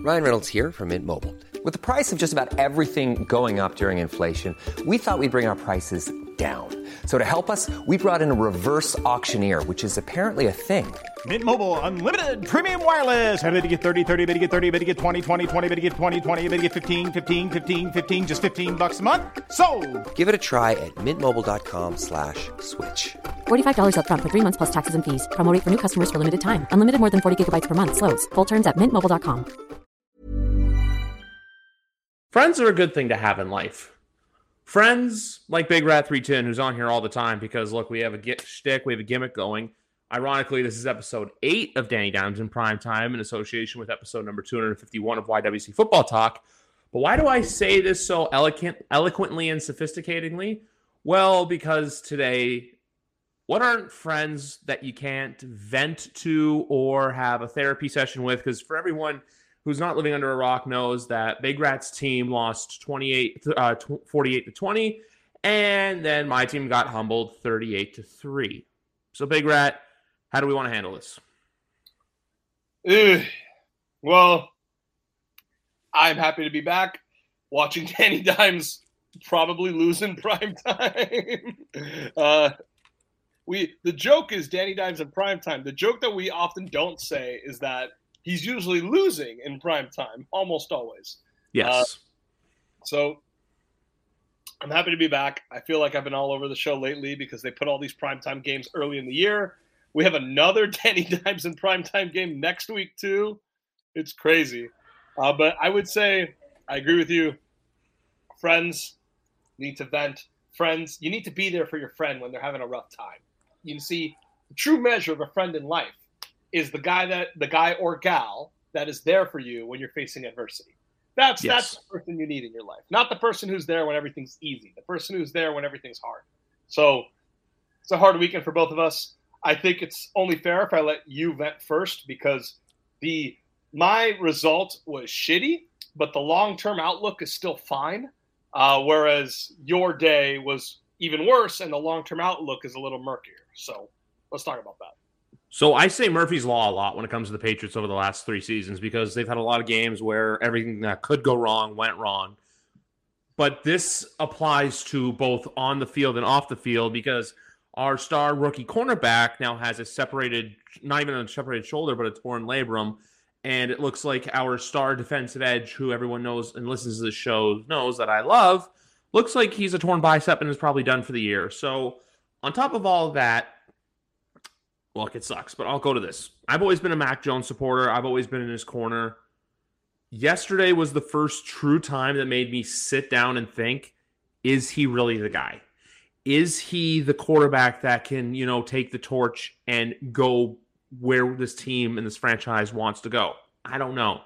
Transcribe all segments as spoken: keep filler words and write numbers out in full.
Ryan Reynolds here from Mint Mobile. With the price of just about everything going up during inflation, we thought we'd bring our prices down. So to help us, we brought in a reverse auctioneer, which is apparently a thing. Mint Mobile Unlimited Premium Wireless. How to get thirty, thirty, how to get thirty, how to get twenty, twenty, twenty, how to get twenty, twenty, how to get fifteen, fifteen, fifteen, fifteen, just fifteen bucks a month? Sold! Give it a try at mintmobile.com slash switch. forty-five dollars up front for three months plus taxes and fees. Promo rate for new customers for limited time. Unlimited more than forty gigabytes per month. Slows full terms at mint mobile dot com. Friends are a good thing to have in life. Friends like Big Rat three ten, who's on here all the time because, look, we have a get shtick, we have a gimmick going. Ironically, this is episode eight of Danny Dimes in Prime Time in association with episode number two hundred fifty-one of Y W C Football Talk. But why do I say this so eloquent, eloquently and sophisticatedly? Well, because today, what aren't friends that you can't vent to or have a therapy session with? Because for everyone who's not living under a rock knows that Big Rat's team lost twenty-eight, uh, forty-eight to twenty, and then my team got humbled thirty-eight to three. So Big Rat, how do we want to handle this? Ugh. Well, I'm happy to be back watching Danny Dimes probably lose in prime time. uh, we the joke is Danny Dimes in prime time. The joke that we often don't say is that he's usually losing in prime time, almost always. Yes. Uh, so I'm happy to be back. I feel like I've been all over the show lately because they put all these primetime games early in the year. We have another Danny Dimes in primetime game next week, too. It's crazy. Uh, but I would say I agree with you. Friends need to vent. Friends, you need to be there for your friend when they're having a rough time. You see, the true measure of a friend in life is the guy that the guy or gal that is there for you when you're facing adversity. That's yes. that's the person you need in your life, not the person who's there when everything's easy. The person who's there when everything's hard. So it's a hard weekend for both of us. I think it's only fair if I let you vent first because the my result was shitty, but the long-term outlook is still fine. Uh, whereas your day was even worse, and the long-term outlook is a little murkier. So let's talk about that. So I say Murphy's Law a lot when it comes to the Patriots over the last three seasons because they've had a lot of games where everything that could go wrong went wrong. But this applies to both on the field and off the field because our star rookie cornerback now has a separated, not even a separated shoulder, but a torn labrum. And it looks like our star defensive edge, who everyone knows and listens to the show knows that I love, looks like he's a torn bicep and is probably done for the year. So on top of all of that, look, it sucks, but I'll go to this. I've always been a Mac Jones supporter. I've always been in his corner. Yesterday was the first true time that made me sit down and think, is he really the guy? Is he the quarterback that can, you know, take the torch and go where this team and this franchise wants to go? I don't know.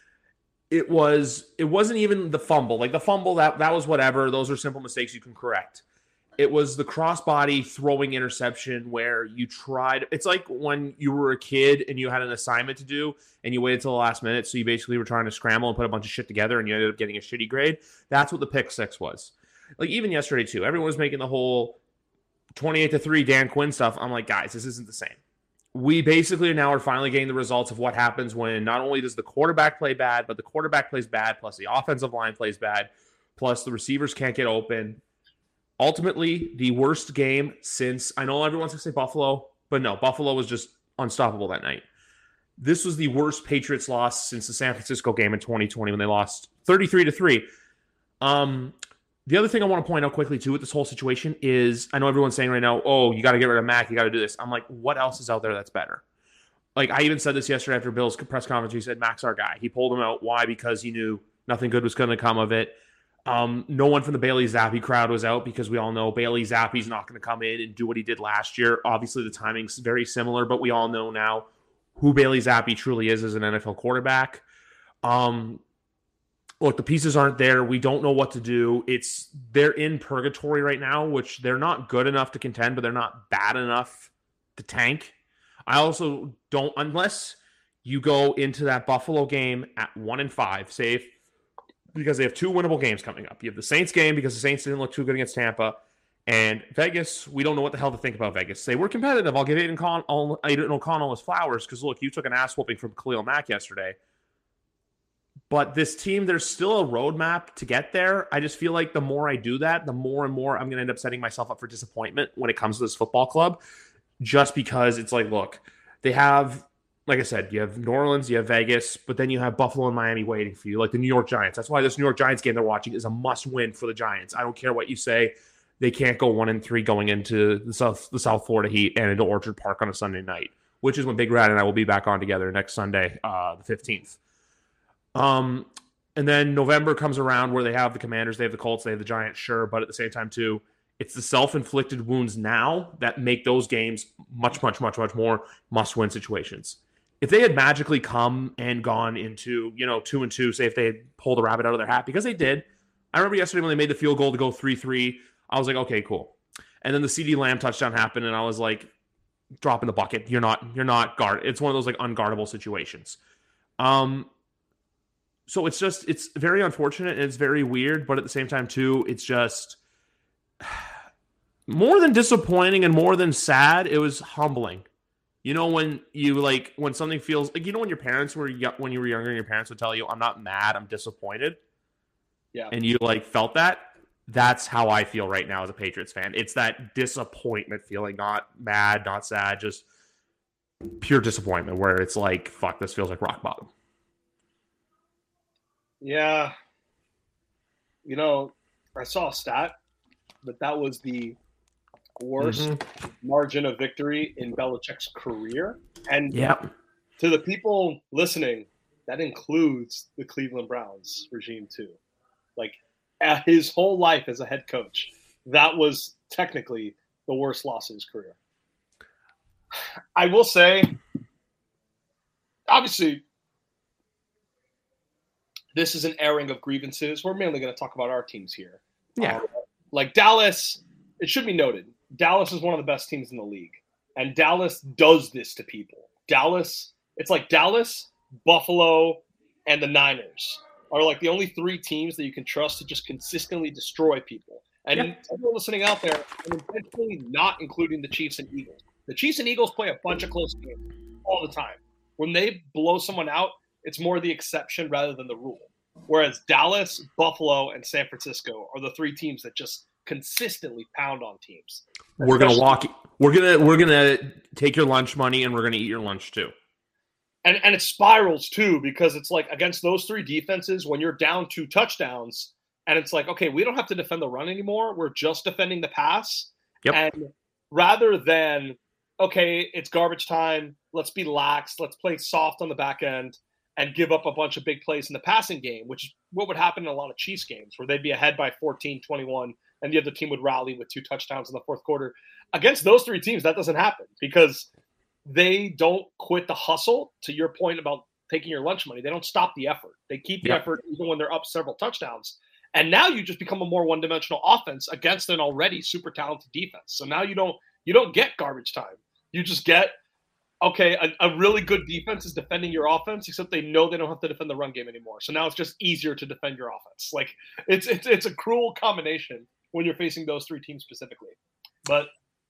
It was, it wasn't even the fumble. Like the fumble, that, that was whatever. Those are simple mistakes you can correct. It was the crossbody throwing interception where you tried. It's like when you were a kid and you had an assignment to do and you waited till the last minute. So you basically were trying to scramble and put a bunch of shit together and you ended up getting a shitty grade. That's what the pick six was. Like even yesterday too, everyone was making the whole twenty-eight to three Dan Quinn stuff. I'm like, guys, this isn't the same. We basically now are finally getting the results of what happens when not only does the quarterback play bad, but the quarterback plays bad, plus the offensive line plays bad, plus the receivers can't get open. Ultimately, the worst game since, I know everyone wants to say Buffalo, but no, Buffalo was just unstoppable that night. This was the worst Patriots loss since the San Francisco game in twenty twenty when they lost thirty-three to three. Um, the other thing I want to point out quickly, too, with this whole situation is, I know everyone's saying right now, oh, you got to get rid of Mac, you got to do this. I'm like, what else is out there that's better? Like, I even said this yesterday after Bill's press conference. He said, Mac's our guy. He pulled him out. Why? Because he knew nothing good was going to come of it. Um, no one from the Bailey Zappi crowd was out because we all know Bailey Zappi's not going to come in and do what he did last year. Obviously, the timing's very similar, but we all know now who Bailey Zappi truly is as an N F L quarterback. Um, look, the pieces aren't there. We don't know what to do. It's they're in purgatory right now, which they're not good enough to contend, but they're not bad enough to tank. I also don't, unless you go into that Buffalo game at one and five, safe. Because they have two winnable games coming up. You have the Saints game because the Saints didn't look too good against Tampa. And Vegas, we don't know what the hell to think about Vegas. They were competitive. I'll give Aiden, Con- Aiden O'Connell his flowers because, look, you took an ass whooping from Khalil Mack yesterday. But this team, there's still a roadmap to get there. I just feel like the more I do that, the more and more I'm going to end up setting myself up for disappointment when it comes to this football club. Just because it's like, look, they have, like I said, you have New Orleans, you have Vegas, but then you have Buffalo and Miami waiting for you, like the New York Giants. That's why this New York Giants game they're watching is a must-win for the Giants. I don't care what you say. They can't go one and three going into the South, the South Florida Heat and into Orchard Park on a Sunday night, which is when Big Rat and I will be back on together next Sunday, uh, the fifteenth. Um, and then November comes around where they have the Commanders, they have the Colts, they have the Giants, sure, but at the same time too, it's the self-inflicted wounds now that make those games much, much, much, much more must-win situations. If they had magically come and gone into, you know, two and two, say if they had pulled a rabbit out of their hat, because they did. I remember yesterday when they made the field goal to go three three, I was like, okay, cool. And then the CeeDee Lamb touchdown happened, and I was like, drop in the bucket. You're not, you're not guard. It's one of those like unguardable situations. Um, So it's just, it's very unfortunate and it's very weird, but at the same time too, it's just more than disappointing and more than sad. It was humbling. You know, when you like, when something feels like, you know, when your parents were, when you were younger and your parents would tell you, I'm not mad, I'm disappointed. Yeah. And you like felt that. That's how I feel right now as a Patriots fan. It's that disappointment feeling, not mad, not sad, just pure disappointment where it's like, fuck, this feels like rock bottom. Yeah. You know, I saw a stat that that was the worst mm-hmm. margin of victory in Belichick's career. And yeah. to the people listening, that includes the Cleveland Browns regime too. Like, at his whole life as a head coach, that was technically the worst loss of his career. I will say, obviously, this is an airing of grievances. We're mainly going to talk about our teams here. Yeah. Um, like Dallas, it should be noted, Dallas is one of the best teams in the league. And Dallas does this to people. Dallas, it's like Dallas, Buffalo, and the Niners are like the only three teams that you can trust to just consistently destroy people. And yeah. everyone listening out there, I'm intentionally not including the Chiefs and Eagles. The Chiefs and Eagles play a bunch of close games all the time. When they blow someone out, it's more the exception rather than the rule. Whereas Dallas, Buffalo, and San Francisco are the three teams that just consistently pound on teams. We're Especially, gonna walk. We're gonna we're gonna take your lunch money, and we're gonna eat your lunch too. And and it spirals too, because it's like against those three defenses, when you're down two touchdowns, and it's like, okay, we don't have to defend the run anymore. We're just defending the pass. Yep. And rather than, okay, it's garbage time, let's be lax, let's play soft on the back end and give up a bunch of big plays in the passing game, which is what would happen in a lot of Chiefs games where they'd be ahead by fourteen, twenty-one, and the other team would rally with two touchdowns in the fourth quarter. Against those three teams, that doesn't happen because they don't quit the hustle. To your point about taking your lunch money, they don't stop the effort. They keep the yeah. effort even when they're up several touchdowns. And now you just become a more one-dimensional offense against an already super talented defense. So now you don't you don't get garbage time. You just get, okay, a, a really good defense is defending your offense, except they know they don't have to defend the run game anymore. So now it's just easier to defend your offense. Like it's it's it's a cruel combination when you're facing those three teams specifically. But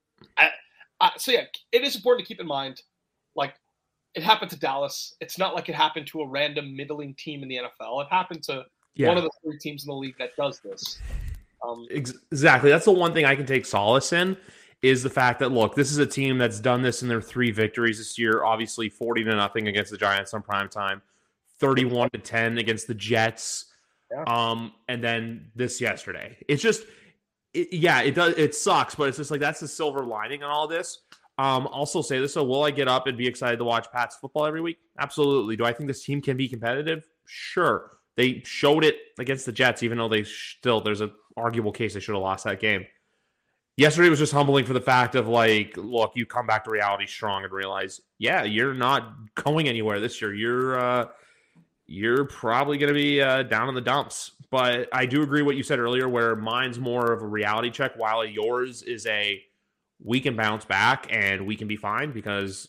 I, I, so yeah, it is important to keep in mind, like it happened to Dallas. It's not like it happened to a random middling team in the N F L. It happened to yeah. one of the three teams in the league that does this. Um, exactly. That's the one thing I can take solace in is the fact that, look, this is a team that's done this in their three victories this year. Obviously, forty to nothing against the Giants on primetime, thirty-one to ten against the Jets, yeah. um, and then this yesterday. It's just, it, yeah, it does. It sucks, but it's just like that's the silver lining on all this. Um, also say this, so will I get up and be excited to watch Pats football every week? Absolutely. Do I think this team can be competitive? Sure. They showed it against the Jets, even though they still, there's an arguable case they should have lost that game. Yesterday was just humbling for the fact of like, look, you come back to reality strong and realize, yeah, you're not going anywhere this year. You're uh, you're probably going to be uh, down in the dumps. But I do agree what you said earlier, where mine's more of a reality check, while yours is a we can bounce back and we can be fine. Because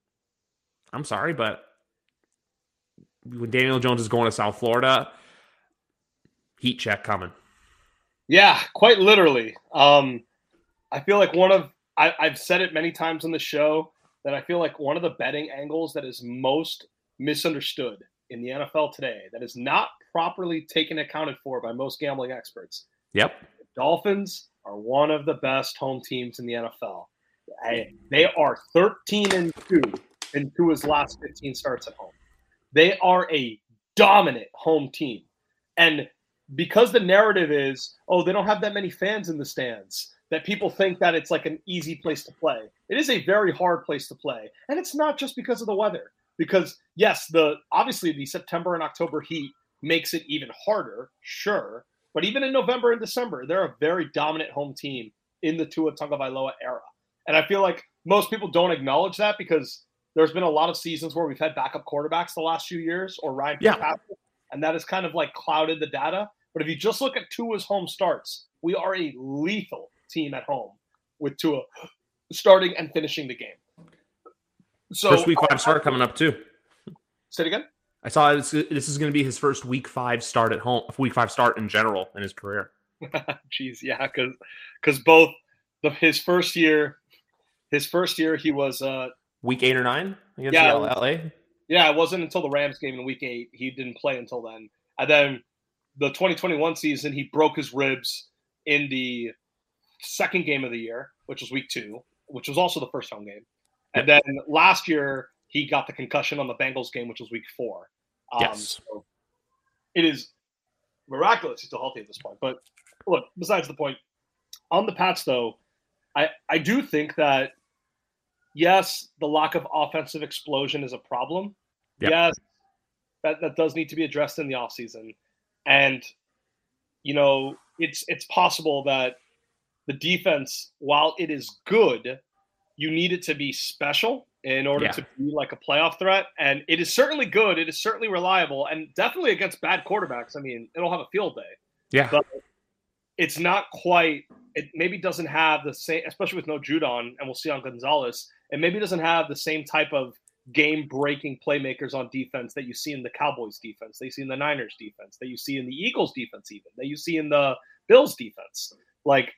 I'm sorry, but when Daniel Jones is going to South Florida, heat check coming. Yeah, quite literally. Um, I feel like one of I, I've said it many times on the show that I feel like one of the betting angles that is most misunderstood in the N F L today that is not properly taken accounted for by most gambling experts. Yep. The Dolphins are one of the best home teams in the N F L. They are thirteen and two in Tua's last fifteen starts at home. They are a dominant home team. And because the narrative is, oh, they don't have that many fans in the stands, that people think that it's like an easy place to play. It is a very hard place to play. And it's not just because of the weather. Because, yes, the obviously the September and October heat makes it even harder, sure. But even in November and December, they're a very dominant home team in the Tua Tagovailoa era. And I feel like most people don't acknowledge that because there's been a lot of seasons where we've had backup quarterbacks the last few years or Ryan Fitzpatrick, yeah. and that has kind of like clouded the data. But if you just look at Tua's home starts, we are a lethal team at home with Tua starting and finishing the game. So first week five start coming up too. Say it again. I saw this, this is going to be his first week five start at home, week five start in general in his career. Jeez, yeah, because because both the, his first year, his first year he was uh, week eight or nine against yeah, L A. Yeah, it wasn't until the Rams game in week eight. He didn't play until then, and then the twenty twenty-one season he broke his ribs in the second game of the year, which was week two, which was also the first home game. And then last year, he got the concussion on the Bengals game, which was week four. Um, yes. So it is miraculous he's still healthy at this point. But look, besides the point, on the Pats, though, I, I do think that, yes, the lack of offensive explosion is a problem. Yep. Yes, that, that does need to be addressed in the offseason. And, you know, it's it's possible that the defense, while it is good, you need it to be special in order yeah. to be like a playoff threat. And it is certainly good. It is certainly reliable and definitely against bad quarterbacks. I mean, it'll have a field day. Yeah. But it's not quite – it maybe doesn't have the same – especially with no Judon, and we'll see on Gonzalez. It maybe doesn't have the same type of game-breaking playmakers on defense that you see in the Cowboys defense, that you see in the Niners defense, that you see in the Eagles defense even, that you see in the Bills defense. Like,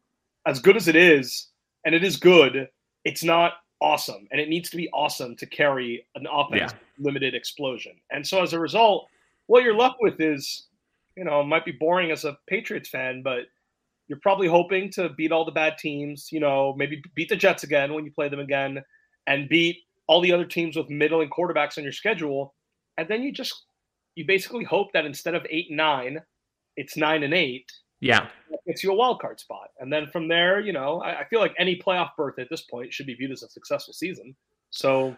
as good as it is, and it is good – it's not awesome, and it needs to be awesome to carry an offense yeah. limited explosion. And so as a result, what you're left with is, you know, it might be boring as a Patriots fan, but you're probably hoping to beat all the bad teams, you know, maybe beat the Jets again when you play them again, and beat all the other teams with middling quarterbacks on your schedule. And then you just, you basically hope that instead of eight and nine, it's nine and eight. Yeah. That gets you a wild card spot. And then from there, you know, I, I feel like any playoff berth at this point should be viewed as a successful season. So,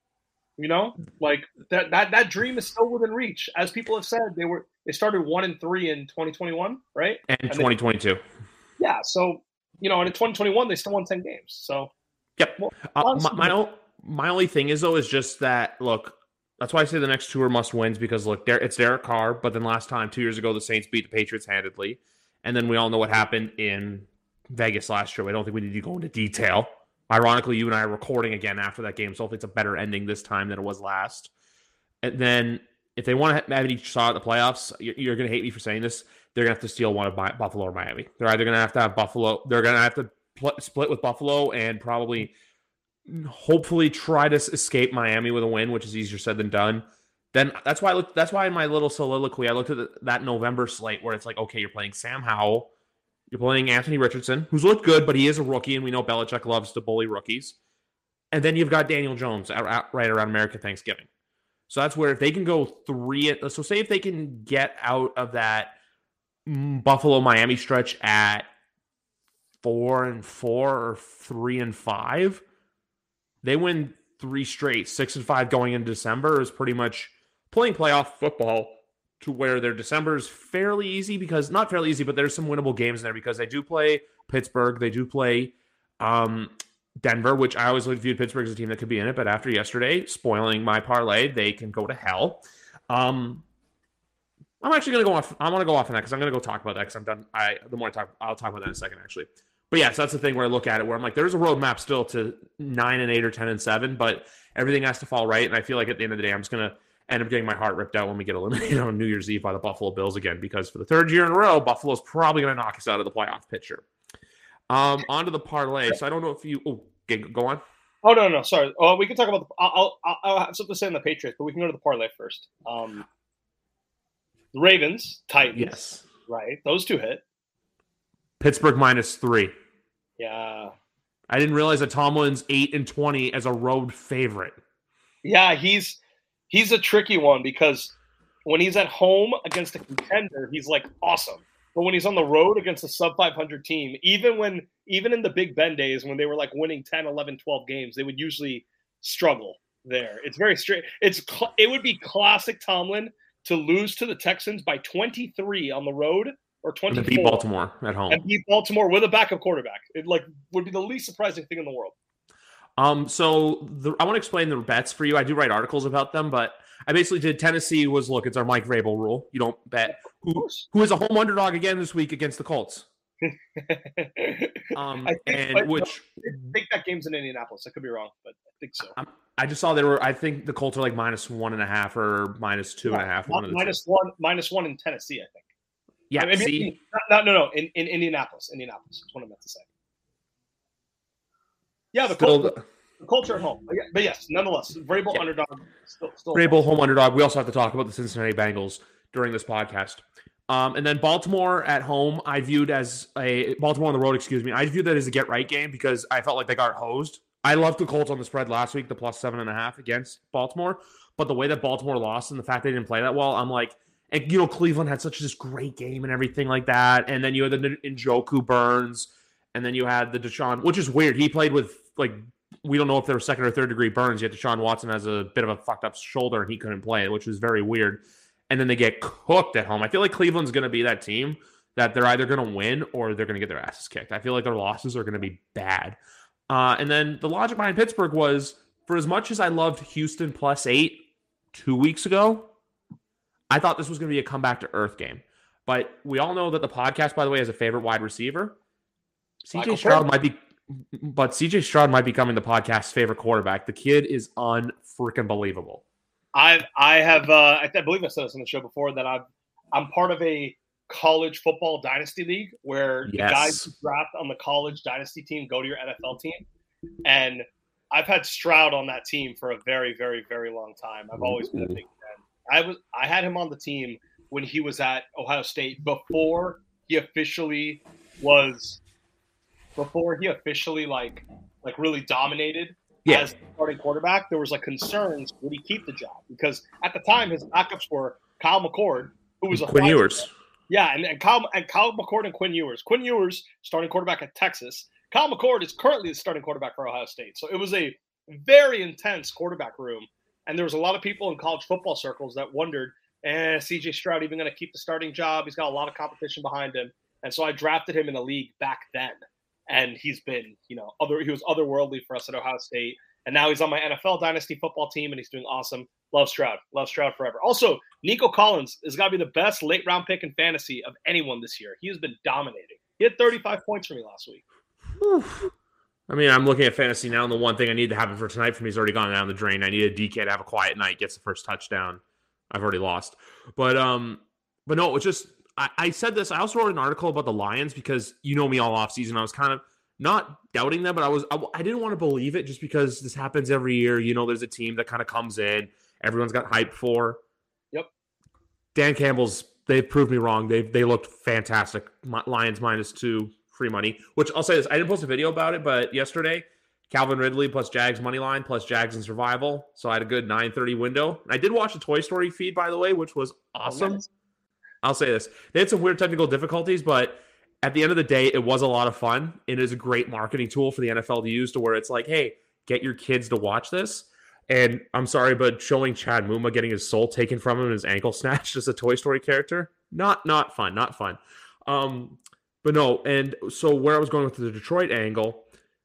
you know, like that that that dream is still within reach. As people have said, they were they started one and three in twenty twenty-one, right? And, and twenty twenty-two. They, yeah. So, you know, and in twenty twenty-one they still won ten games. So Yep. Well, uh, my my, o- my only thing is though is just that look, that's why I say the next two are must wins because look, there it's Derek Carr, but then last time two years ago the Saints beat the Patriots handedly. And then we all know what happened in Vegas last year. I don't think we need to go into detail. Ironically, you and I are recording again after that game, so hopefully it's a better ending this time than it was last. And then if they want to have any shot at the playoffs, you're going to hate me for saying this, they're going to have to steal one of Buffalo or Miami. They're either going to have to have Buffalo, they're going to have to pl- split with Buffalo and probably hopefully try to escape Miami with a win, which is easier said than done. Then that's why I looked, that's why in my little soliloquy, I looked at the, that November slate where it's like, okay, you're playing Sam Howell. You're playing Anthony Richardson, who's looked good, but he is a rookie, and we know Belichick loves to bully rookies. And then you've got Daniel Jones at, at, right around American Thanksgiving. So that's where if they can go three, so say if they can get out of that Buffalo-Miami stretch at four and four or three and five, they win three straight, six and five going into December is pretty much playing playoff football to where their December is fairly easy because not fairly easy, but there's some winnable games in there because they do play Pittsburgh. They do play um, Denver, which I always viewed Pittsburgh as a team that could be in it. But after yesterday, spoiling my parlay, they can go to hell. Um, I'm actually going to go off. I want to go off on that because I'm going to go talk about that because I'm done. I, the more I talk, I'll talk about that in a second, actually. But yeah, so that's the thing where I look at it where I'm like, there's a roadmap still to nine and eight or ten and seven, but everything has to fall right. And I feel like at the end of the day, I'm just going to end up getting my heart ripped out when we get eliminated on New Year's Eve by the Buffalo Bills again, because for the third year in a row, Buffalo's probably going to knock us out of the playoff picture. Um, on to the parlay. So I don't know if you, oh, okay, go on. Oh no, no, sorry. Oh, we can talk about the. I'll, I'll, I'll have something to say on the Patriots, but we can go to the parlay first. Um, the Ravens, Titans. Yes. Right, those two hit. Pittsburgh minus three. Yeah. I didn't realize that Tomlin's eight and twenty as a road favorite. Yeah, he's he's a tricky one because when he's at home against a contender, he's like awesome. But when he's on the road against a sub five hundred team, even when even in the Big Ben days when they were like winning ten, eleven, twelve games, they would usually struggle there. It's very straight. It's cl- it would be classic Tomlin to lose to the Texans by twenty-three on the road or twenty-four. And beat Baltimore at home. And beat Baltimore with a backup quarterback. It like would be the least surprising thing in the world. Um, so the, I want to explain the bets for you. I do write articles about them, but I basically did Tennessee was, look, it's our Mike Vrabel rule. You don't bet. Who, who is a home underdog again this week against the Colts? um, I think, and but, which I think that game's in Indianapolis. I could be wrong, but I think so. I'm, I just saw they were, I think the Colts are like minus one and a half or minus two yeah, and a half. One minus one, minus one in Tennessee, I think. Yeah, I mean, see? No, no, no, in, in Indianapolis. Indianapolis. That's what I meant to say. Yeah, the Still, Colts. The culture at home. But yes, nonetheless, Vrabel yeah. underdog. Still, still Vrabel home underdog. We also have to talk about the Cincinnati Bengals during this podcast. Um, and then Baltimore at home, I viewed as a Baltimore on the road, excuse me. I viewed that as a get right game because I felt like they got hosed. I loved the Colts on the spread last week, the plus seven and a half against Baltimore. But the way that Baltimore lost and the fact they didn't play that well, I'm like, and you know, Cleveland had such this great game and everything like that. And then you had the Njoku Burns, and then you had the Deshaun, which is weird. He played with like. We don't know if there were second or third degree burns, yet Deshaun Watson has a bit of a fucked up shoulder and he couldn't play, which was very weird. And then they get cooked at home. I feel like Cleveland's going to be that team that they're either going to win or they're going to get their asses kicked. I feel like their losses are going to be bad. Uh, and then the logic behind Pittsburgh was, for as much as I loved Houston plus eight two weeks ago, I thought this was going to be a comeback to earth game. But we all know that the podcast, by the way, has a favorite wide receiver. C J Stroud might be... But C J Stroud might be becoming the podcast's favorite quarterback. The kid is unfreaking believable. I I have uh, I, I believe I said this on the show before that I'm I'm part of a college football dynasty league where yes. the guys who draft on the college dynasty team go to your N F L team, and I've had Stroud on that team for a very very very long time. I've always been a big fan. I was I had him on the team when he was at Ohio State before he officially was. Before he officially like like really dominated yeah. as starting quarterback, there was like concerns would he keep the job because at the time his backups were Kyle McCord, who was a Quinn Ewers, yeah, and, and Kyle and Kyle McCord and Quinn Ewers. Quinn Ewers starting quarterback at Texas. Kyle McCord is currently the starting quarterback for Ohio State. So it was a very intense quarterback room, and there was a lot of people in college football circles that wondered, eh, C J Stroud even going to keep the starting job? He's got a lot of competition behind him, and so I drafted him in the league back then. And he's been, you know, other he was otherworldly for us at Ohio State. And now he's on my N F L dynasty football team, and he's doing awesome. Love Stroud. Love Stroud forever. Also, Nico Collins has got to be the best late-round pick in fantasy of anyone this year. He has been dominating. He had thirty-five points for me last week. Whew. I mean, I'm looking at fantasy now, and the one thing I need to happen for tonight for me has already gone down the drain. I need a D K to have a quiet night, gets the first touchdown. I've already lost. But, um, but no, it's just – I said this. I also wrote an article about the Lions because you know me all offseason. I was kind of – not doubting them, but I was I, I didn't want to believe it just because this happens every year. You know, there's a team that kind of comes in, everyone's got hype for. Yep. Dan Campbell's they've proved me wrong. They they looked fantastic. Lions minus two free money. Which I'll say this: I didn't post a video about it, but yesterday Calvin Ridley plus Jags money line plus Jags in survival. So I had a good nine thirty window. And I did watch the Toy Story feed, by the way, which was awesome. Oh, nice. I'll say this: they had some weird technical difficulties, but. At the end of the day, it was a lot of fun. It is a great marketing tool for the N F L to use to where it's like, hey, get your kids to watch this. And I'm sorry, but showing Chad Muma getting his soul taken from him and his ankle snatched as a Toy Story character, not not fun, not fun. Um, but no, and so where I was going with the Detroit angle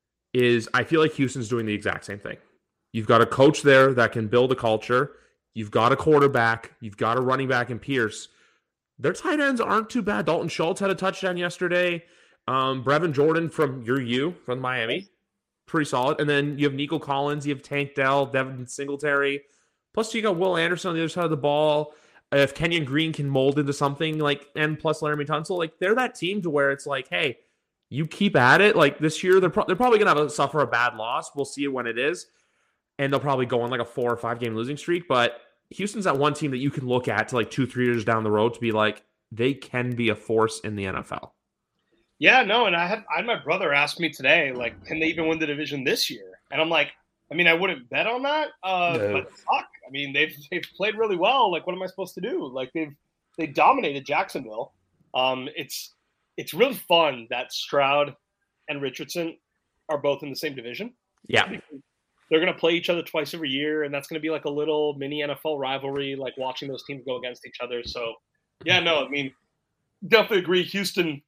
is I feel like Houston's doing the exact same thing. You've got a coach there that can build a culture. You've got a quarterback. You've got a running back in Pierce. Their tight ends aren't too bad. Dalton Schultz had a touchdown yesterday. Um, Brevin Jordan from your U from Miami. Pretty solid. And then you have Nico Collins. You have Tank Dell, Devin Singletary. Plus you got Will Anderson on the other side of the ball. If Kenyon Green can mold into something like, and plus Laramie Tunsil, like they're that team to where it's like, hey, you keep at it. Like this year, they're, pro- they're probably going to have a, suffer a bad loss. We'll see it when it is. And they'll probably go on like a four or five game losing streak. But Houston's that one team that you can look at to like two, three years down the road to be like, they can be a force in the N F L. Yeah, no, and I had, I had my brother ask me today, like, can they even win the division this year? And I'm like, I mean, I wouldn't bet on that, uh, no. but fuck, I mean, they've they've played really well. Like, what am I supposed to do? Like, they've they dominated Jacksonville. Um, it's it's really fun that Stroud and Richardson are both in the same division. Yeah, they're going to play each other twice every year, and that's going to be like a little mini N F L rivalry, like watching those teams go against each other. So, yeah, no, I mean, definitely agree. Houston,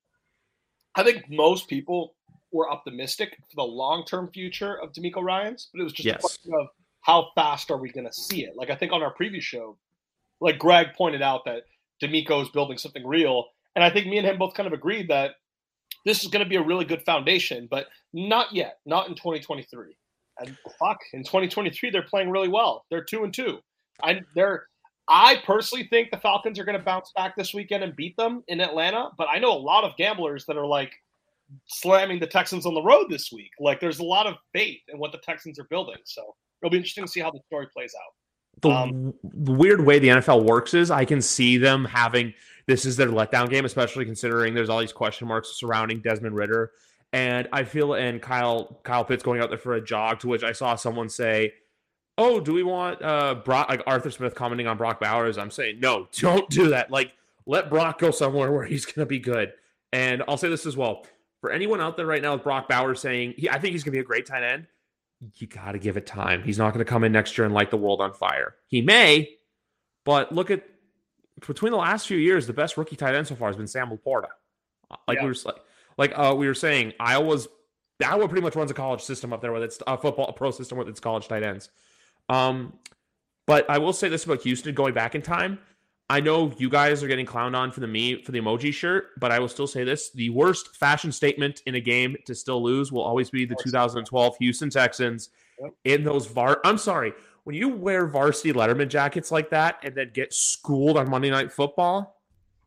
I think most people were optimistic for the long-term future of DeMeco Ryans, but it was just yes. a question of how fast are we going to see it? Like, I think on our previous show, like Greg pointed out that DeMeco is building something real, and I think me and him both kind of agreed that this is going to be a really good foundation, but not yet, not in twenty twenty-three. And fuck, in twenty twenty-three, they're playing really well. They're two and two. I they're I personally think the Falcons are going to bounce back this weekend and beat them in Atlanta, but I know a lot of gamblers that are like slamming the Texans on the road this week. Like, there's a lot of faith in what the Texans are building, so it'll be interesting to see how the story plays out. The um, weird way the N F L works is I can see them having this is their letdown game, especially considering there's all these question marks surrounding Desmond Ridder. And I feel, and Kyle Kyle Pitts going out there for a jog, to which I saw someone say, oh, do we want uh, Brock, like Arthur Smith commenting on Brock Bowers? I'm saying, no, don't do that. Like, let Brock go somewhere where he's going to be good. And I'll say this as well. For anyone out there right now with Brock Bowers saying, he, I think he's going to be a great tight end, you got to give it time. He's not going to come in next year and light the world on fire. He may, but look at, between the last few years, the best rookie tight end so far has been Sam Laporta. Like yeah. we were like, like uh, we were saying, Iowa's Iowa pretty much runs a college system up there with its a football a pro system with its college tight ends. Um, but I will say this about Houston going back in time. I know you guys are getting clowned on for the me for the emoji shirt, but I will still say this: the worst fashion statement in a game to still lose will always be the two thousand twelve Houston Texans in those var. I'm sorry. When you wear varsity Letterman jackets like that and then get schooled on Monday Night Football,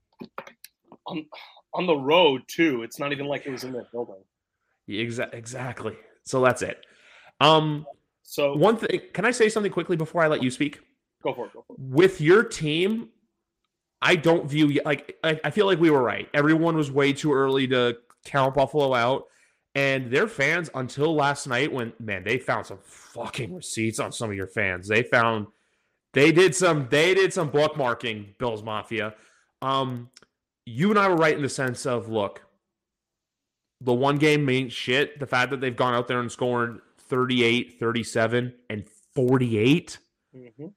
on on the road too, it's not even like it was in that building. Yeah, exa- exactly. So that's it. Um. So one thing, can I say something quickly before I let you speak? Go for it. Go for it. With your team, I don't view like I, I feel like we were right. Everyone was way too early to count Buffalo out. And their fans, until last night, when, man, they found some fucking receipts on some of your fans. They found, they did some, they did some bookmarking, Bills Mafia. Um, you and I were right in the sense of, look, the one game ain't shit. The fact that they've gone out there and scored thirty-eight, thirty-seven, and forty-eight. Mm-hmm.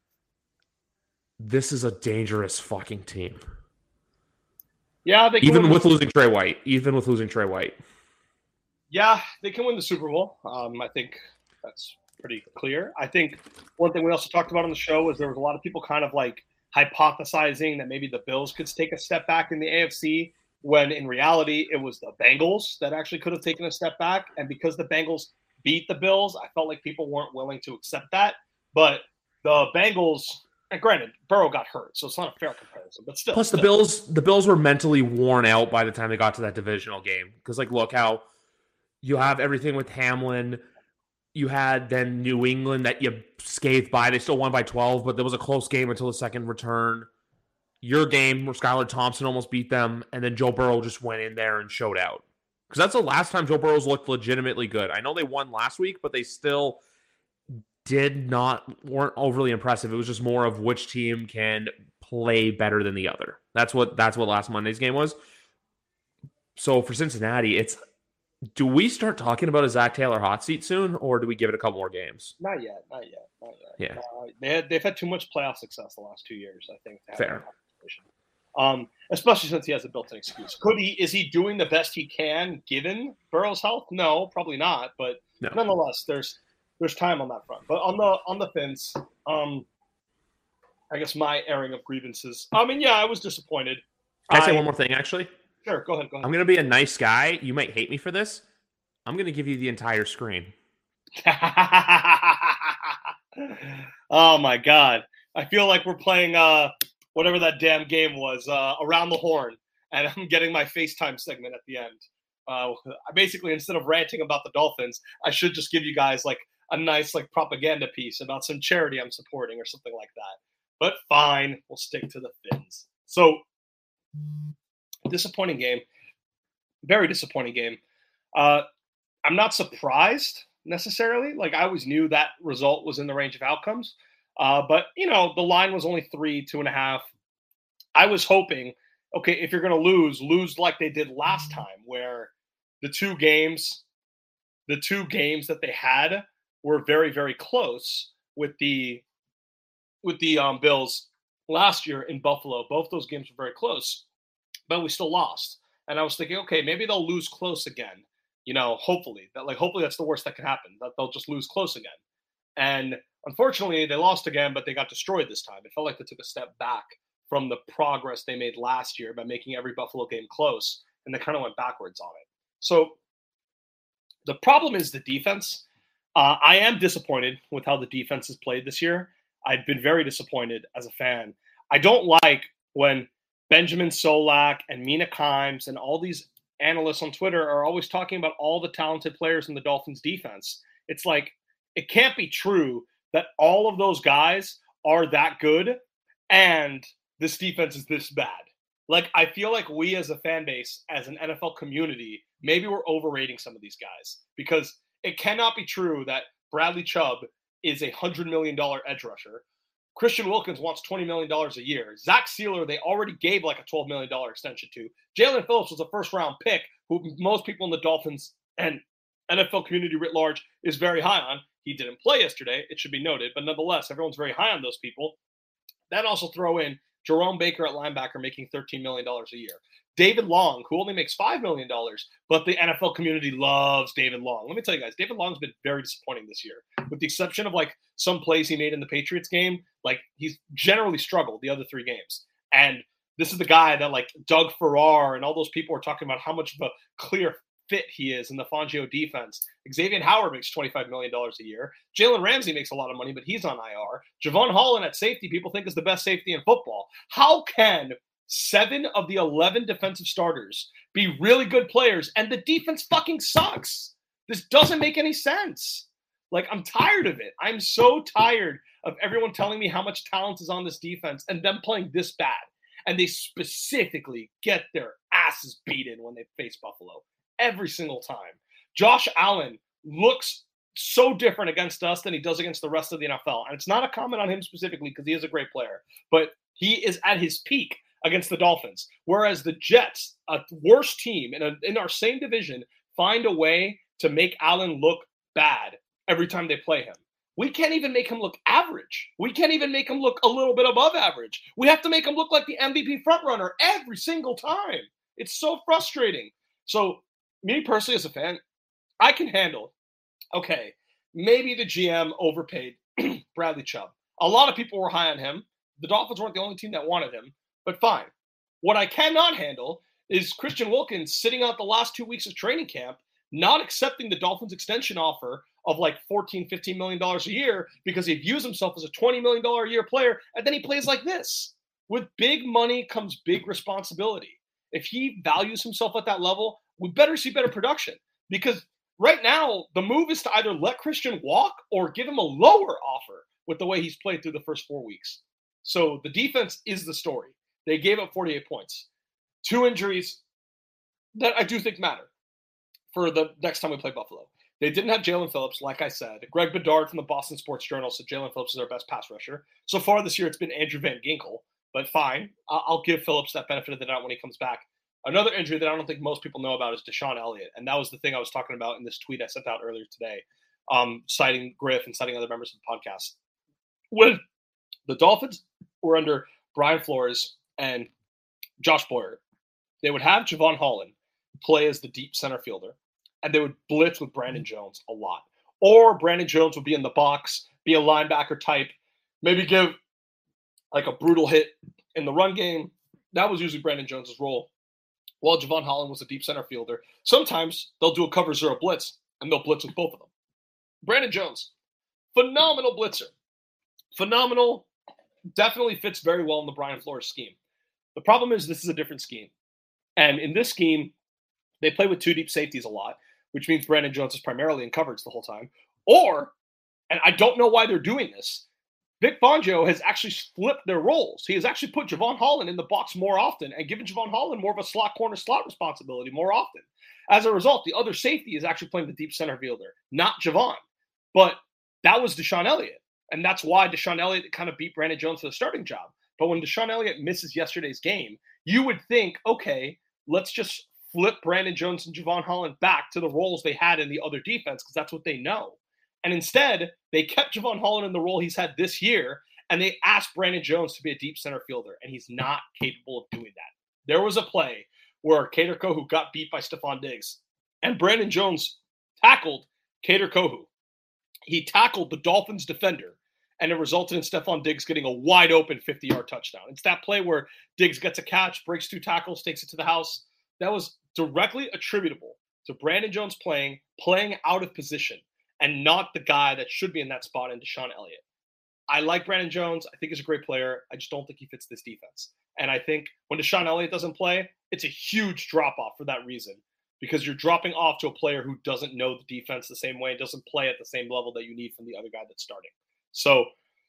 This is a dangerous fucking team. Yeah, they even with losing Trey White. Even with losing Trey White. Yeah, they can win the Super Bowl. Um, I think that's pretty clear. I think one thing we also talked about on the show was there was a lot of people kind of like hypothesizing that maybe the Bills could take a step back in the A F C, when in reality it was the Bengals that actually could have taken a step back. And because the Bengals beat the Bills, I felt like people weren't willing to accept that. But the Bengals, and granted, Burrow got hurt, so it's not a fair comparison, but still. Plus, still. the Bills, the Bills were mentally worn out by the time they got to that divisional game. Because, like, look how you have everything with Hamlin. You had then New England that you scathed by. They still won by twelve, but there was a close game until the second return. Your game where Skylar Thompson almost beat them, and then Joe Burrow just went in there and showed out. Because that's the last time Joe Burrow's looked legitimately good. I know they won last week, but they still did not, weren't overly impressive. It was just more of which team can play better than the other. That's what that's what last Monday's game was. So for Cincinnati, it's, do we start talking about a Zach Taylor hot seat soon, or do we give it a couple more games? Not yet, not yet, not yet. Yeah, uh, they had, they've had too much playoff success the last two years, I think. To have Fair. Um, especially since he has a built-in excuse. Could he? Is he doing the best he can given Burrow's health? No, probably not. But no. Nonetheless, there's there's time on that front. But on the on the fence, um, I guess my airing of grievances. I mean, yeah, I was disappointed. Can I say I, one more thing, actually? Sure, go ahead. Go ahead. I'm going to be a nice guy. You might hate me for this. I'm going to give you the entire screen. Oh my God! I feel like we're playing uh, whatever that damn game was, uh, Around the Horn, and I'm getting my FaceTime segment at the end. Uh, basically, instead of ranting about the Dolphins, I should just give you guys like a nice like propaganda piece about some charity I'm supporting or something like that. But fine, we'll stick to the Fins. So, disappointing game. Very disappointing game. Uh, I'm not surprised necessarily. Like, I always knew that result was in the range of outcomes. Uh, but, you know, the line was only three, two and a half. I was hoping, okay, if you're going to lose, lose like they did last time, where the two games, the two games that they had were very, very close with the with the um, Bills last year in Buffalo. Both those games were very close, but we still lost. And I was thinking, okay, maybe they'll lose close again. You know, hopefully that like hopefully that's the worst that can happen, that they'll just lose close again. And unfortunately, they lost again, but they got destroyed this time. It felt like they took a step back from the progress they made last year by making every Buffalo game close, and they kind of went backwards on it. So the problem is the defense. Uh, I am disappointed with how the defense has played this year. I've been very disappointed as a fan. I don't like when Benjamin Solak and Mina Kimes and all these analysts on Twitter are always talking about all the talented players in the Dolphins defense. It's like, it can't be true that all of those guys are that good and this defense is this bad. Like, I feel like we as a fan base, as an N F L community, maybe we're overrating some of these guys, because it cannot be true that Bradley Chubb is a one hundred million dollars edge rusher. Christian Wilkins wants twenty million dollars a year. Zach Sealer, they already gave like a twelve million dollars extension to. Jalen Phillips was a first-round pick who most people in the Dolphins and N F L community writ large is very high on. He didn't play yesterday, it should be noted, but nonetheless, everyone's very high on those people. Then also throw in Jerome Baker at linebacker making thirteen million dollars a year. David Long, who only makes five million dollars, but the N F L community loves David Long. Let me tell you guys, David Long's been very disappointing this year. With the exception of like some plays he made in the Patriots game, like he's generally struggled the other three games. And this is the guy that like Doug Farrar and all those people are talking about how much of a clear fit he is in the Fangio defense. Xavier Howard makes twenty-five million dollars a year. Jalen Ramsey makes a lot of money, but he's on I R. Javon Holland at safety, people think is the best safety in football. How can seven of the eleven defensive starters be really good players and the defense fucking sucks? This doesn't make any sense. Like, I'm tired of it. I'm so tired of everyone telling me how much talent is on this defense and them playing this bad. And they specifically get their asses beaten when they face Buffalo. Every single time. Josh Allen looks so different against us than he does against the rest of the N F L. And it's not a comment on him specifically because he is a great player, but he is at his peak against the Dolphins. Whereas the Jets, a worse team in, a, in our same division, find a way to make Allen look bad every time they play him. We can't even make him look average. We can't even make him look a little bit above average. We have to make him look like the M V P frontrunner every single time. It's so frustrating. So, me personally as a fan, I can handle, okay, maybe the G M overpaid Bradley Chubb. A lot of people were high on him. The Dolphins weren't the only team that wanted him, but fine. What I cannot handle is Christian Wilkins sitting out the last two weeks of training camp, not accepting the Dolphins extension offer of like fourteen, fifteen million dollars a year because he views himself as a twenty million dollars a year player, and then he plays like this. With big money comes big responsibility. If he values himself at that level, we better see better production, because right now the move is to either let Christian walk or give him a lower offer with the way he's played through the first four weeks. So the defense is the story. They gave up forty-eight points. Two injuries that I do think matter for the next time we play Buffalo. They didn't have Jalen Phillips, like I said. Greg Bedard from the Boston Sports Journal said Jalen Phillips is our best pass rusher. So far this year it's been Andrew Van Ginkel, but fine. I'll give Phillips that benefit of the doubt when he comes back. Another injury that I don't think most people know about is Deshaun Elliott, and that was the thing I was talking about in this tweet I sent out earlier today, um, citing Griff and citing other members of the podcast. When the Dolphins were under Brian Flores and Josh Boyer, they would have Javon Holland play as the deep center fielder, and they would blitz with Brandon Jones a lot. Or Brandon Jones would be in the box, be a linebacker type, maybe give like a brutal hit in the run game. That was usually Brandon Jones' role. While Javon Holland was a deep center fielder, sometimes they'll do a cover zero blitz, and they'll blitz with both of them. Brandon Jones, phenomenal blitzer. Phenomenal, definitely fits very well in the Brian Flores scheme. The problem is this is a different scheme. And in this scheme, they play with two deep safeties a lot, which means Brandon Jones is primarily in coverage the whole time. Or, and I don't know why they're doing this, Vic Fangio has actually flipped their roles. He has actually put Javon Holland in the box more often and given Javon Holland more of a slot corner slot responsibility more often. As a result, the other safety is actually playing the deep center fielder, not Javon. But that was Deshaun Elliott. And that's why Deshaun Elliott kind of beat Brandon Jones for the starting job. But when Deshaun Elliott misses yesterday's game, you would think, okay, let's just flip Brandon Jones and Javon Holland back to the roles they had in the other defense because that's what they know. And instead, they kept Javon Holland in the role he's had this year, and they asked Brandon Jones to be a deep center fielder, and he's not capable of doing that. There was a play where Kader Kohou got beat by Stephon Diggs, and Brandon Jones tackled Kader Kohou. He tackled the Dolphins defender, and it resulted in Stephon Diggs getting a wide-open fifty-yard touchdown. It's that play where Diggs gets a catch, breaks two tackles, takes it to the house. That was directly attributable to Brandon Jones playing, playing out of position, and not the guy that should be in that spot in Deshaun Elliott. I like Brandon Jones. I think he's a great player. I just don't think he fits this defense. And I think when Deshaun Elliott doesn't play, it's a huge drop-off for that reason because you're dropping off to a player who doesn't know the defense the same way, doesn't play at the same level that you need from the other guy that's starting. So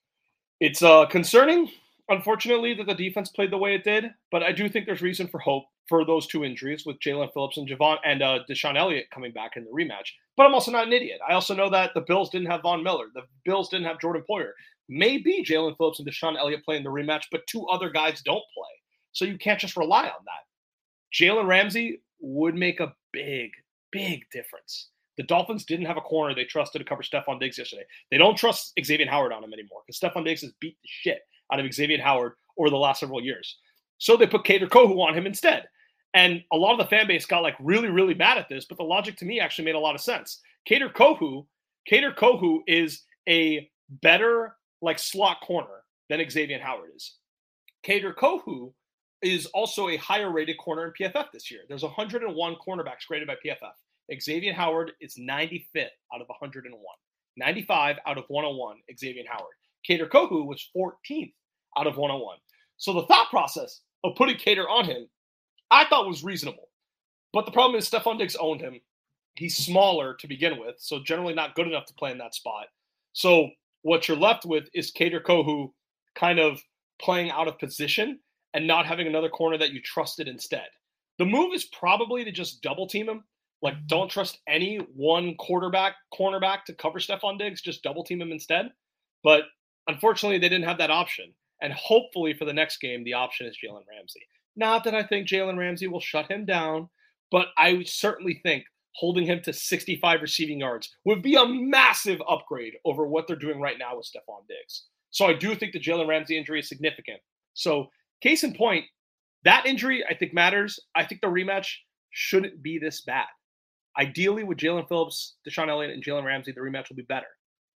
it's uh, concerning, unfortunately, that the defense played the way it did, but I do think there's reason for hope for those two injuries with Jaelan Phillips and Javon and uh, Deshaun Elliott coming back in the rematch. But I'm also not an idiot. I also know that the Bills didn't have Von Miller. The Bills didn't have Jordan Poyer. Maybe Jaelan Phillips and Deshaun Elliott play in the rematch, but two other guys don't play. So you can't just rely on that. Jalen Ramsey would make a big, big difference. The Dolphins didn't have a corner they trusted to cover Stephon Diggs yesterday. They don't trust Xavier Howard on him anymore because Stephon Diggs has beat the shit out of Xavier Howard over the last several years. So they put Kader Kohou on him instead. And a lot of the fan base got like really, really mad at this, but the logic to me actually made a lot of sense. Kader Kohou, Kader Kohou is a better like slot corner than Xavier Howard is. Kader Kohou is also a higher rated corner in P F F this year. There's one hundred one cornerbacks graded by P F F. Xavier Howard is ninety-fifth out of one hundred one. ninety-five out of one oh one, Xavier Howard. Kader Kohou was fourteenth out of one oh one. So the thought process of putting Kader on him, I thought was reasonable. But the problem is Stephon Diggs owned him. He's smaller to begin with, so generally not good enough to play in that spot. So what you're left with is Kader Kohou kind of playing out of position and not having another corner that you trusted instead. The move is probably to just double team him. Like, don't trust any one quarterback, cornerback to cover Stephon Diggs. Just double team him instead. But unfortunately, they didn't have that option. And hopefully for the next game, the option is Jalen Ramsey. Not that I think Jalen Ramsey will shut him down, but I certainly think holding him to sixty-five receiving yards would be a massive upgrade over what they're doing right now with Stephon Diggs. So I do think the Jalen Ramsey injury is significant. So case in point, that injury I think matters. I think the rematch shouldn't be this bad. Ideally, with Jaelan Phillips, Deshaun Elliott, and Jalen Ramsey, the rematch will be better.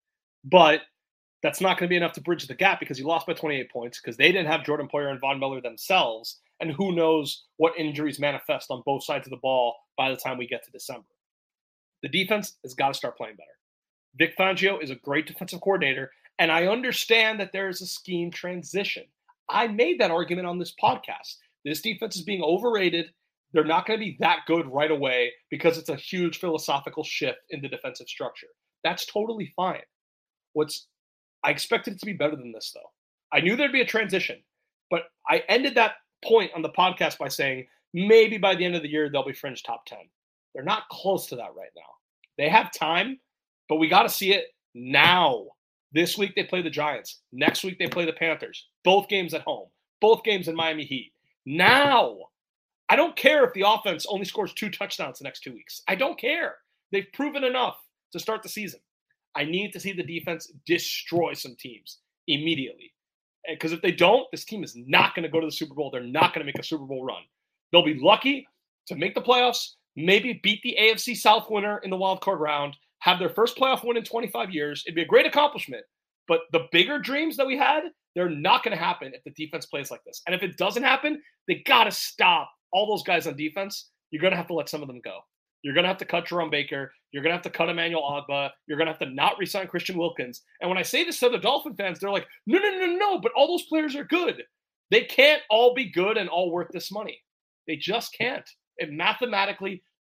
But that's not going to be enough to bridge the gap because you lost by twenty-eight points because they didn't have Jordan Poyer and Von Miller themselves. And who knows what injuries manifest on both sides of the ball by the time we get to December. The defense has got to start playing better. Vic Fangio is a great defensive coordinator, and I understand that there is a scheme transition. I made that argument on this podcast. This defense is being overrated. They're not going to be that good right away because it's a huge philosophical shift in the defensive structure. That's totally fine. What's I expected it to be better than this, though. I knew there'd be a transition, but I ended that point on the podcast by saying maybe by the end of the year, they'll be fringe top ten. They're not close to that right now. They have time, but we got to see it now. This week, they play the Giants. Next week, they play the Panthers. Both games at home. Both games in Miami Heat. Now. I don't care if the offense only scores two touchdowns the next two weeks. I don't care. They've proven enough to start the season. I need to see the defense destroy some teams immediately. Because if they don't, this team is not going to go to the Super Bowl. They're not going to make a Super Bowl run. They'll be lucky to make the playoffs, maybe beat the A F C South winner in the wild card round, have their first playoff win in twenty-five years. It'd be a great accomplishment. But the bigger dreams that we had, they're not going to happen if the defense plays like this. And if it doesn't happen, they got to stop all those guys on defense. You're going to have to let some of them go. You're going to have to cut Jerome Baker. You're going to have to cut Emmanuel Ogbah. You're going to have to not re-sign Christian Wilkins. And when I say this to the Dolphin fans, they're like, no, no, no, no, but all those players are good. They can't all be good and all worth this money. They just can't. It mathematically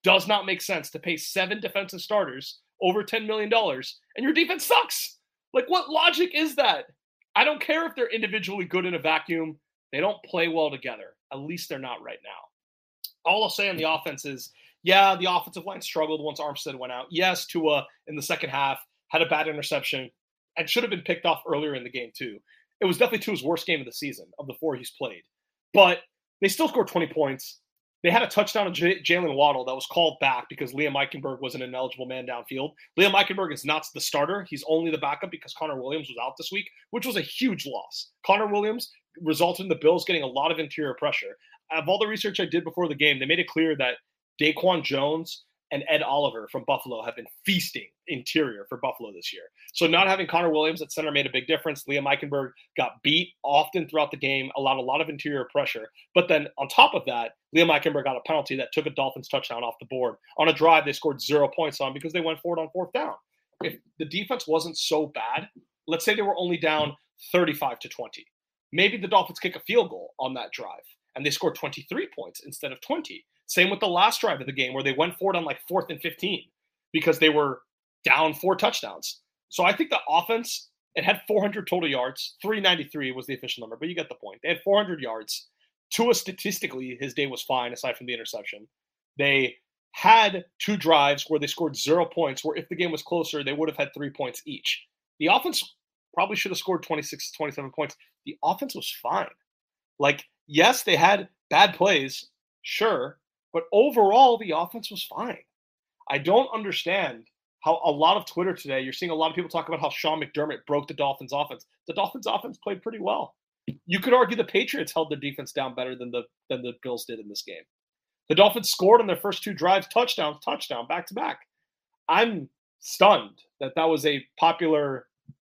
does not make sense to pay seven defensive starters over ten million dollars and your defense sucks. Like, what logic is that? I don't care if they're individually good in a vacuum. They don't play well together. At least they're not right now. All I'll say on the offense is, yeah, the offensive line struggled once Armstead went out. Yes, Tua in the second half had a bad interception and should have been picked off earlier in the game too. It was definitely Tua's worst game of the season of the four he's played. But they still scored twenty points. They had a touchdown of J- Jalen Waddle that was called back because Liam Eichenberg was an ineligible man downfield. Liam Eichenberg is not the starter. He's only the backup because Connor Williams was out this week, which was a huge loss. Connor Williams resulted in the Bills getting a lot of interior pressure. Of all the research I did before the game, they made it clear that Daquan Jones and Ed Oliver from Buffalo have been feasting interior for Buffalo this year. So not having Connor Williams at center made a big difference. Liam Eichenberg got beat often throughout the game, allowed a lot of interior pressure. But then on top of that, Liam Eichenberg got a penalty that took a Dolphins touchdown off the board. On a drive, they scored zero points on because they went for it on fourth down. If the defense wasn't so bad, let's say they were only down thirty-five to twenty. Maybe the Dolphins kick a field goal on that drive, and they scored twenty-three points instead of twenty. Same with the last drive of the game where they went for it on like fourth and fifteen because they were down four touchdowns. So I think the offense, it had four hundred total yards. three ninety-three was the official number, but you get the point. They had four hundred yards. Tua, statistically, his day was fine aside from the interception. They had two drives where they scored zero points, where if the game was closer, they would have had three points each. The offense probably should have scored twenty-six, twenty-seven points. The offense was fine. Like, yes, they had bad plays, sure, but overall, the offense was fine. I don't understand how a lot of Twitter today, you're seeing a lot of people talk about how Sean McDermott broke the Dolphins offense. The Dolphins offense played pretty well. You could argue the Patriots held their defense down better than the than the Bills did in this game. The Dolphins scored on their first two drives, touchdowns, touchdown, back to back. I'm stunned that that was a popular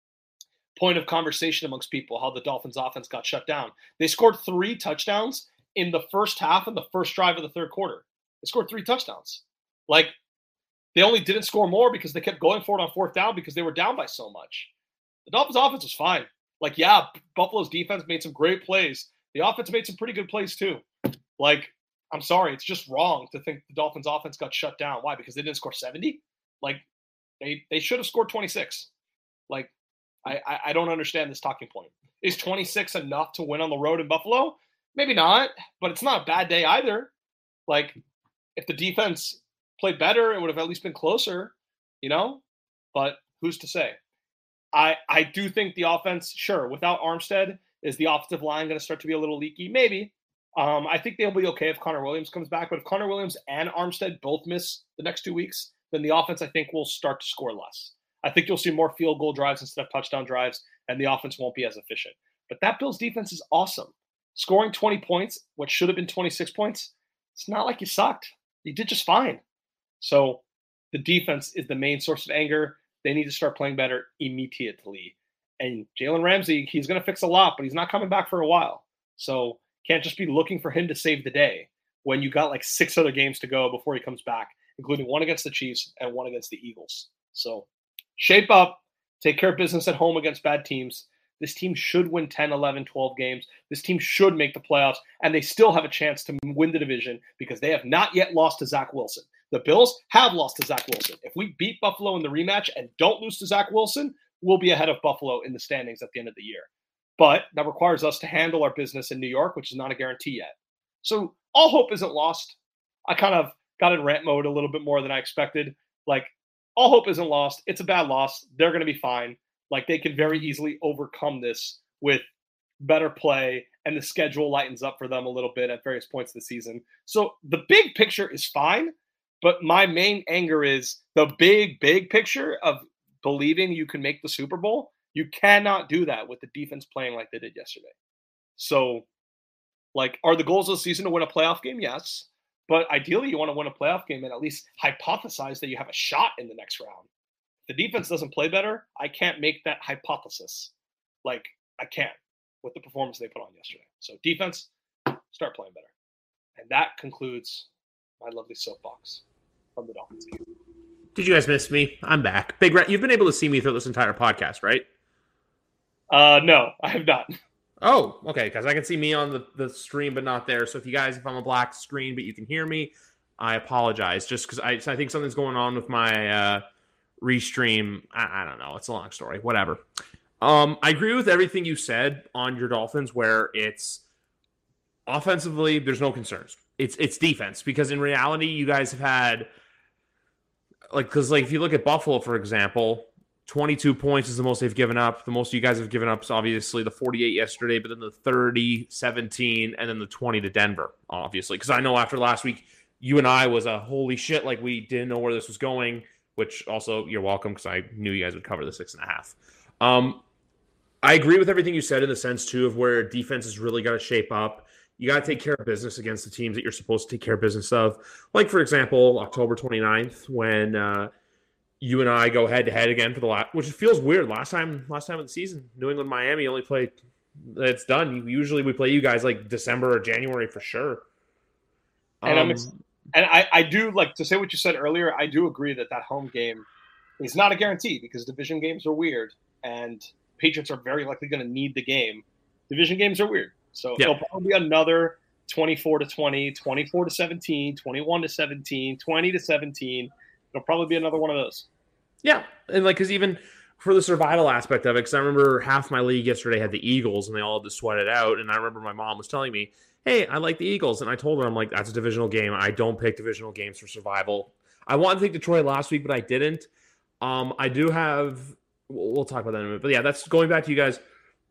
point of conversation amongst people, how the Dolphins offense got shut down. They scored three touchdowns in the first half and the first drive of the third quarter. They scored three touchdowns. Like, they only didn't score more because they kept going for it on fourth down because they were down by so much. The Dolphins offense was fine. Like, yeah, Buffalo's defense made some great plays. The offense made some pretty good plays too. Like, I'm sorry, it's just wrong to think the Dolphins offense got shut down. Why? Because they didn't score seventy? Like, they they should have scored twenty-six. Like, I, I, I don't understand this talking point. Is twenty-six enough to win on the road in Buffalo? Maybe not, but it's not a bad day either. Like, if the defense played better, it would have at least been closer, you know? But who's to say? I, I do think the offense, sure, without Armstead, is the offensive line going to start to be a little leaky? Maybe. Um, I think they'll be okay if Connor Williams comes back, but if Connor Williams and Armstead both miss the next two weeks, then the offense, I think, will start to score less. I think you'll see more field goal drives instead of touchdown drives, and the offense won't be as efficient. But that Bills defense is awesome. Scoring twenty points, what should have been twenty-six points, it's not like you sucked. You did just fine. So the defense is the main source of anger. They need to start playing better immediately. And Jalen Ramsey, he's going to fix a lot, but he's not coming back for a while. So can't just be looking for him to save the day when you got like six other games to go before he comes back, including one against the Chiefs and one against the Eagles. So shape up, take care of business at home against bad teams. This team should win ten, eleven, twelve games. This team should make the playoffs, and they still have a chance to win the division because they have not yet lost to Zach Wilson. The Bills have lost to Zach Wilson. If we beat Buffalo in the rematch and don't lose to Zach Wilson, we'll be ahead of Buffalo in the standings at the end of the year. But that requires us to handle our business in New York, which is not a guarantee yet. So all hope isn't lost. I kind of got in rant mode a little bit more than I expected. Like, all hope isn't lost. It's a bad loss. They're going to be fine. Like, they can very easily overcome this with better play, and the schedule lightens up for them a little bit at various points of the season. So the big picture is fine, but my main anger is the big, big picture of believing you can make the Super Bowl. You cannot do that with the defense playing like they did yesterday. So, like, are the goals of the season to win a playoff game? Yes. But ideally, you want to win a playoff game and at least hypothesize that you have a shot in the next round. If the defense doesn't play better, I can't make that hypothesis. Like, I can't with the performance they put on yesterday. So defense, start playing better. And that concludes my lovely soapbox from the Dolphins game. Did you guys miss me? I'm back. Big Rat, you've been able to see me through this entire podcast, right? Uh, no, I have not. Oh, okay, because I can see me on the, the stream, but not there. So if you guys, if I'm a black screen, but you can hear me, I apologize, just because I, I think something's going on with my uh, restream. I, I don't know. It's a long story. Whatever. Um, I agree with everything you said on your Dolphins, where it's offensively, there's no concerns. It's it's defense, because in reality, you guys have had, like, because like if you look at Buffalo, for example, twenty-two points is the most they've given up. The most you guys have given up is obviously the forty-eight yesterday, but then the thirty, seventeen, and then the twenty to Denver, obviously. Because I know after last week, you and I was a holy shit, like we didn't know where this was going, which also you're welcome, because I knew you guys would cover the six and a half. Um, I agree with everything you said in the sense, too, of where defense has really got to shape up. You got to take care of business against the teams that you're supposed to take care of business of. Like, for example, October twenty-ninth, when uh, you and I go head-to-head again for the last, which feels weird. Last time last time of the season, New England, Miami only played, it's done. Usually we play you guys like December or January for sure. And, um, I'm ex- and I, I do, like, to say what you said earlier, I do agree that that home game is not a guarantee, because division games are weird, and Patriots are very likely going to need the game. Division games are weird. So yeah. It'll probably be another twenty-four to twenty, twenty-four to seventeen, twenty-one to seventeen, twenty to seventeen. It'll probably be another one of those. Yeah. And like, because even for the survival aspect of it, because I remember half my league yesterday had the Eagles and they all had to sweat it out. And I remember my mom was telling me, hey, I like the Eagles. And I told her, I'm like, that's a divisional game. I don't pick divisional games for survival. I wanted to pick Detroit last week, but I didn't. Um, I do have, we'll talk about that in a minute. But yeah, that's going back to you guys.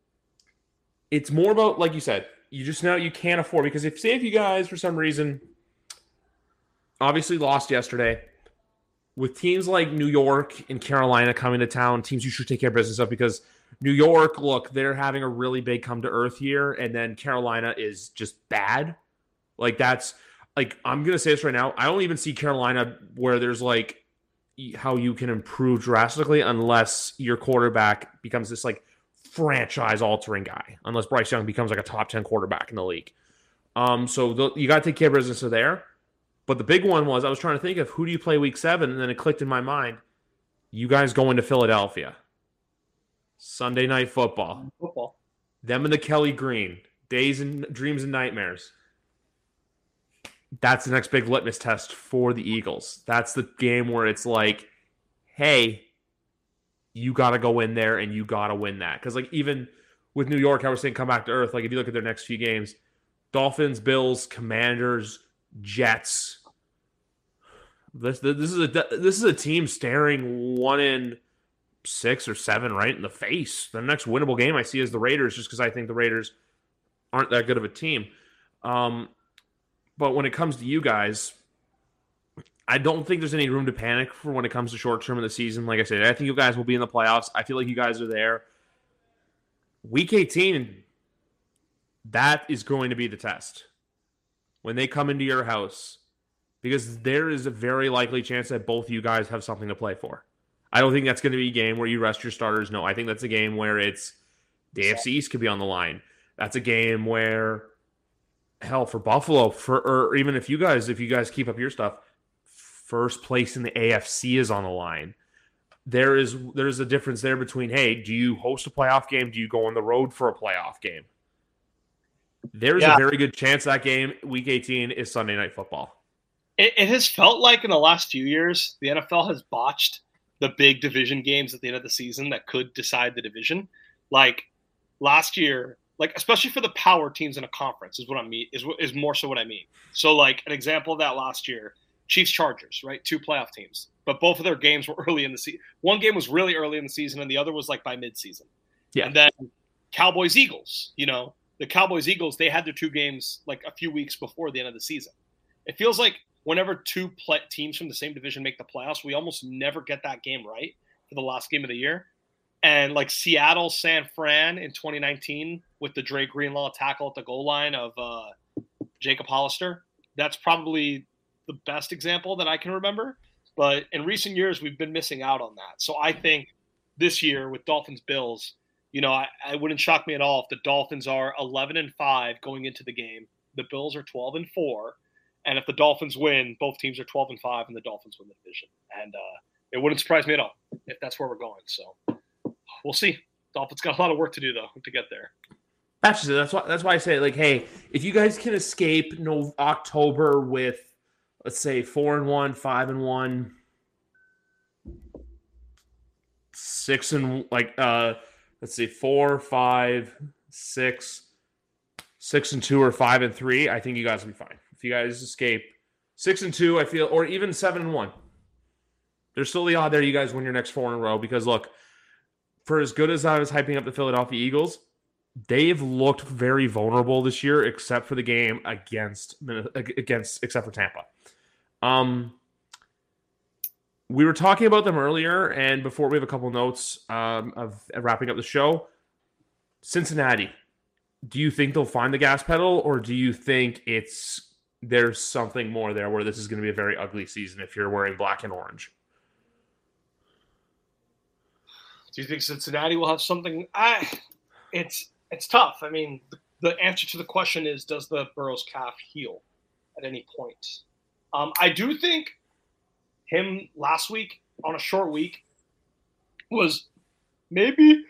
It's more about, like you said, you just know you can't afford, because if, say if you guys, for some reason, obviously lost yesterday, with teams like New York and Carolina coming to town, teams you should take care of business of, because New York, look, they're having a really big come to earth here, and then Carolina is just bad. Like, that's, like, I'm going to say this right now, I don't even see Carolina where there's, like, how you can improve drastically unless your quarterback becomes this, like, franchise-altering guy, unless Bryce Young becomes like a top ten quarterback in the league. Um, so the, you got to take care of business there. But the big one was, I was trying to think of who do you play week seven, and then it clicked in my mind. You guys going to Philadelphia. Sunday Night Football. Football. Them and the Kelly Green. Days and dreams and nightmares. That's the next big litmus test for the Eagles. That's the game where it's like, hey, you got to go in there and you got to win that. Because, like, even with New York, I was saying come back to earth. Like, if you look at their next few games, Dolphins, Bills, Commanders, Jets. This this is a this is a team staring one in six or seven right in the face. The next winnable game I see is the Raiders, just because I think the Raiders aren't that good of a team. Um, but when it comes to you guys, I don't think there's any room to panic for when it comes to short term of the season. Like I said, I think you guys will be in the playoffs. I feel like you guys are there. Week eighteen, that is going to be the test when they come into your house, because there is a very likely chance that both you guys have something to play for. I don't think that's going to be a game where you rest your starters. No, I think that's a game where it's the A F C East could be on the line. That's a game where, hell, for Buffalo, for or even if you guys, if you guys keep up your stuff, first place in the A F C is on the line. There is there's a difference there between, hey, do you host a playoff game? Do you go on the road for a playoff game? There's yeah. a very good chance that game, week eighteen, is Sunday Night Football. It, it has felt like in the last few years, the N F L has botched the big division games at the end of the season that could decide the division. Like last year, like especially for the power teams in a conference is what I mean, is, is more so what I mean. So like an example of that last year, Chiefs Chargers, right? Two playoff teams. But both of their games were early in the season. One game was really early in the season, and the other was like by midseason. Yeah. And then Cowboys Eagles, you know, the Cowboys Eagles, they had their two games like a few weeks before the end of the season. It feels like whenever two play- teams from the same division make the playoffs, we almost never get that game right for the last game of the year. And like Seattle, San Fran in twenty nineteen with the Dre Greenlaw tackle at the goal line of uh, Jacob Hollister, that's probably the best example that I can remember. But in recent years, we've been missing out on that. So I think this year with Dolphins Bills, you know, I, I wouldn't shock me at all if the Dolphins are eleven and five going into the game. The Bills are twelve and four. And if the Dolphins win, both teams are twelve and five and the Dolphins win the division. And uh, it wouldn't surprise me at all if that's where we're going. So we'll see. Dolphins got a lot of work to do, though, to get there. Absolutely. That's why, that's why I say, like, hey, if you guys can escape no October with let's say four and one, five and one, six and like uh, let's see, four, five, six, six and two, or five and three. I think you guys will be fine if you guys escape six and two. I feel, or even seven and one. There's still the odd there you guys win your next four in a row because look, for as good as I was hyping up the Philadelphia Eagles, they've looked very vulnerable this year, except for the game against against except for Tampa. Um, we were talking about them earlier, and before we have a couple notes um, of wrapping up the show. Cincinnati, do you think they'll find the gas pedal, or do you think it's there's something more there where this is going to be a very ugly season if you're wearing black and orange? Do you think Cincinnati will have something? I, it's it's tough. I mean, the, the answer to the question is, does the Burrow's calf heal at any point? Um, I do think him last week on a short week was maybe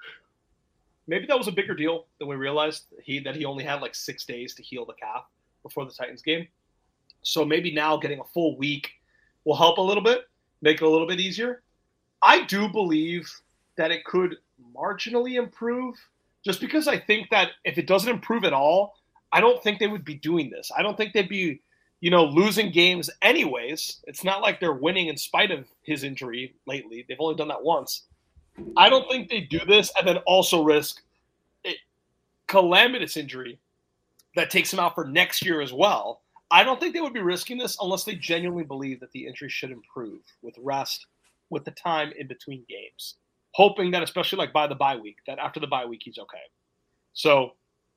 maybe that was a bigger deal than we realized. He that he only had like six days to heal the calf before the Titans game. So maybe now getting a full week will help a little bit, make it a little bit easier. I do believe that it could marginally improve, just because I think that if it doesn't improve at all, I don't think they would be doing this. I don't think they'd be, you know, losing games anyways. It's not like they're winning in spite of his injury lately. They've only done that once. I don't think they do this and then also risk a calamitous injury that takes him out for next year as well. I don't think they would be risking this unless they genuinely believe that the injury should improve with rest, with the time in between games. Hoping that, especially like by the bye week, that after the bye week, he's okay. So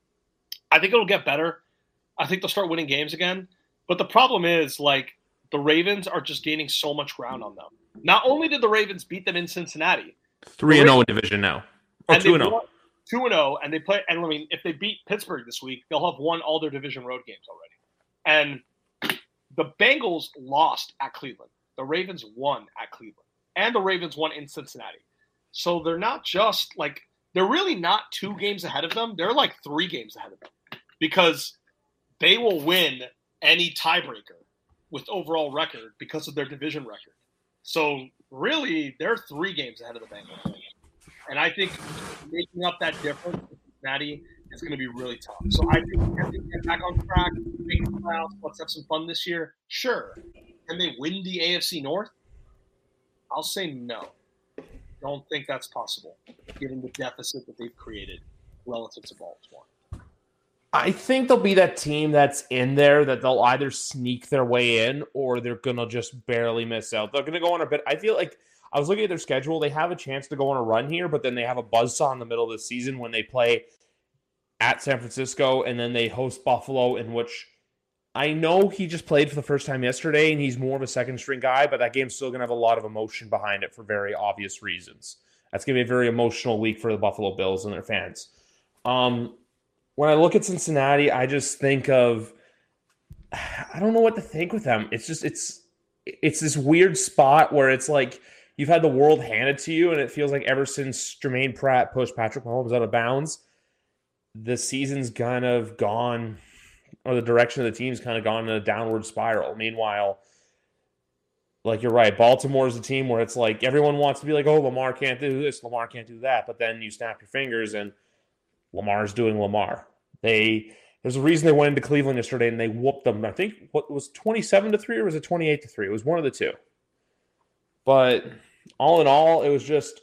I think it'll get better. I think they'll start winning games again. But the problem is, like, the Ravens are just gaining so much ground on them. Not only did the Ravens beat them in Cincinnati. three and oh in division now. Or two and oh. two and oh, and they play, and I mean, if they beat Pittsburgh this week, they'll have won all their division road games already. And the Bengals lost at Cleveland. The Ravens won at Cleveland. And the Ravens won in Cincinnati. So they're not just like, they're really not two games ahead of them. They're like three games ahead of them because they will win any tiebreaker with overall record because of their division record. So really, they're three games ahead of the Bengals. And I think making up that difference with Cincinnati is going to be really tough. So I think can they get back on track, make the playoffs, let's have some fun this year? Sure. Can they win the A F C North? I'll say no. Don't think that's possible, given the deficit that they've created relative to Baltimore. I think they'll be that team that's in there that they'll either sneak their way in or they're going to just barely miss out. They're going to go on a bit. I feel like I was looking at their schedule. They have a chance to go on a run here, but then they have a buzzsaw in the middle of the season when they play at San Francisco and then they host Buffalo, in which I know he just played for the first time yesterday and he's more of a second string guy, but that game's still going to have a lot of emotion behind it for very obvious reasons. That's going to be a very emotional week for the Buffalo Bills and their fans. Um, when I look at Cincinnati, I just think of, I don't know what to think with them. It's just, it's, it's this weird spot where it's like you've had the world handed to you and it feels like ever since Jermaine Pratt pushed Patrick Mahomes out of bounds, the season's kind of gone, or the direction of the team's kind of gone in a downward spiral. Meanwhile, like you're right, Baltimore is a team where it's like everyone wants to be like, oh, Lamar can't do this, Lamar can't do that. But then you snap your fingers and Lamar's doing Lamar. They There's a reason they went into Cleveland yesterday and they whooped them. I think what was twenty-seven to three or was it twenty-eight to three? It was one of the two. But all in all, it was just,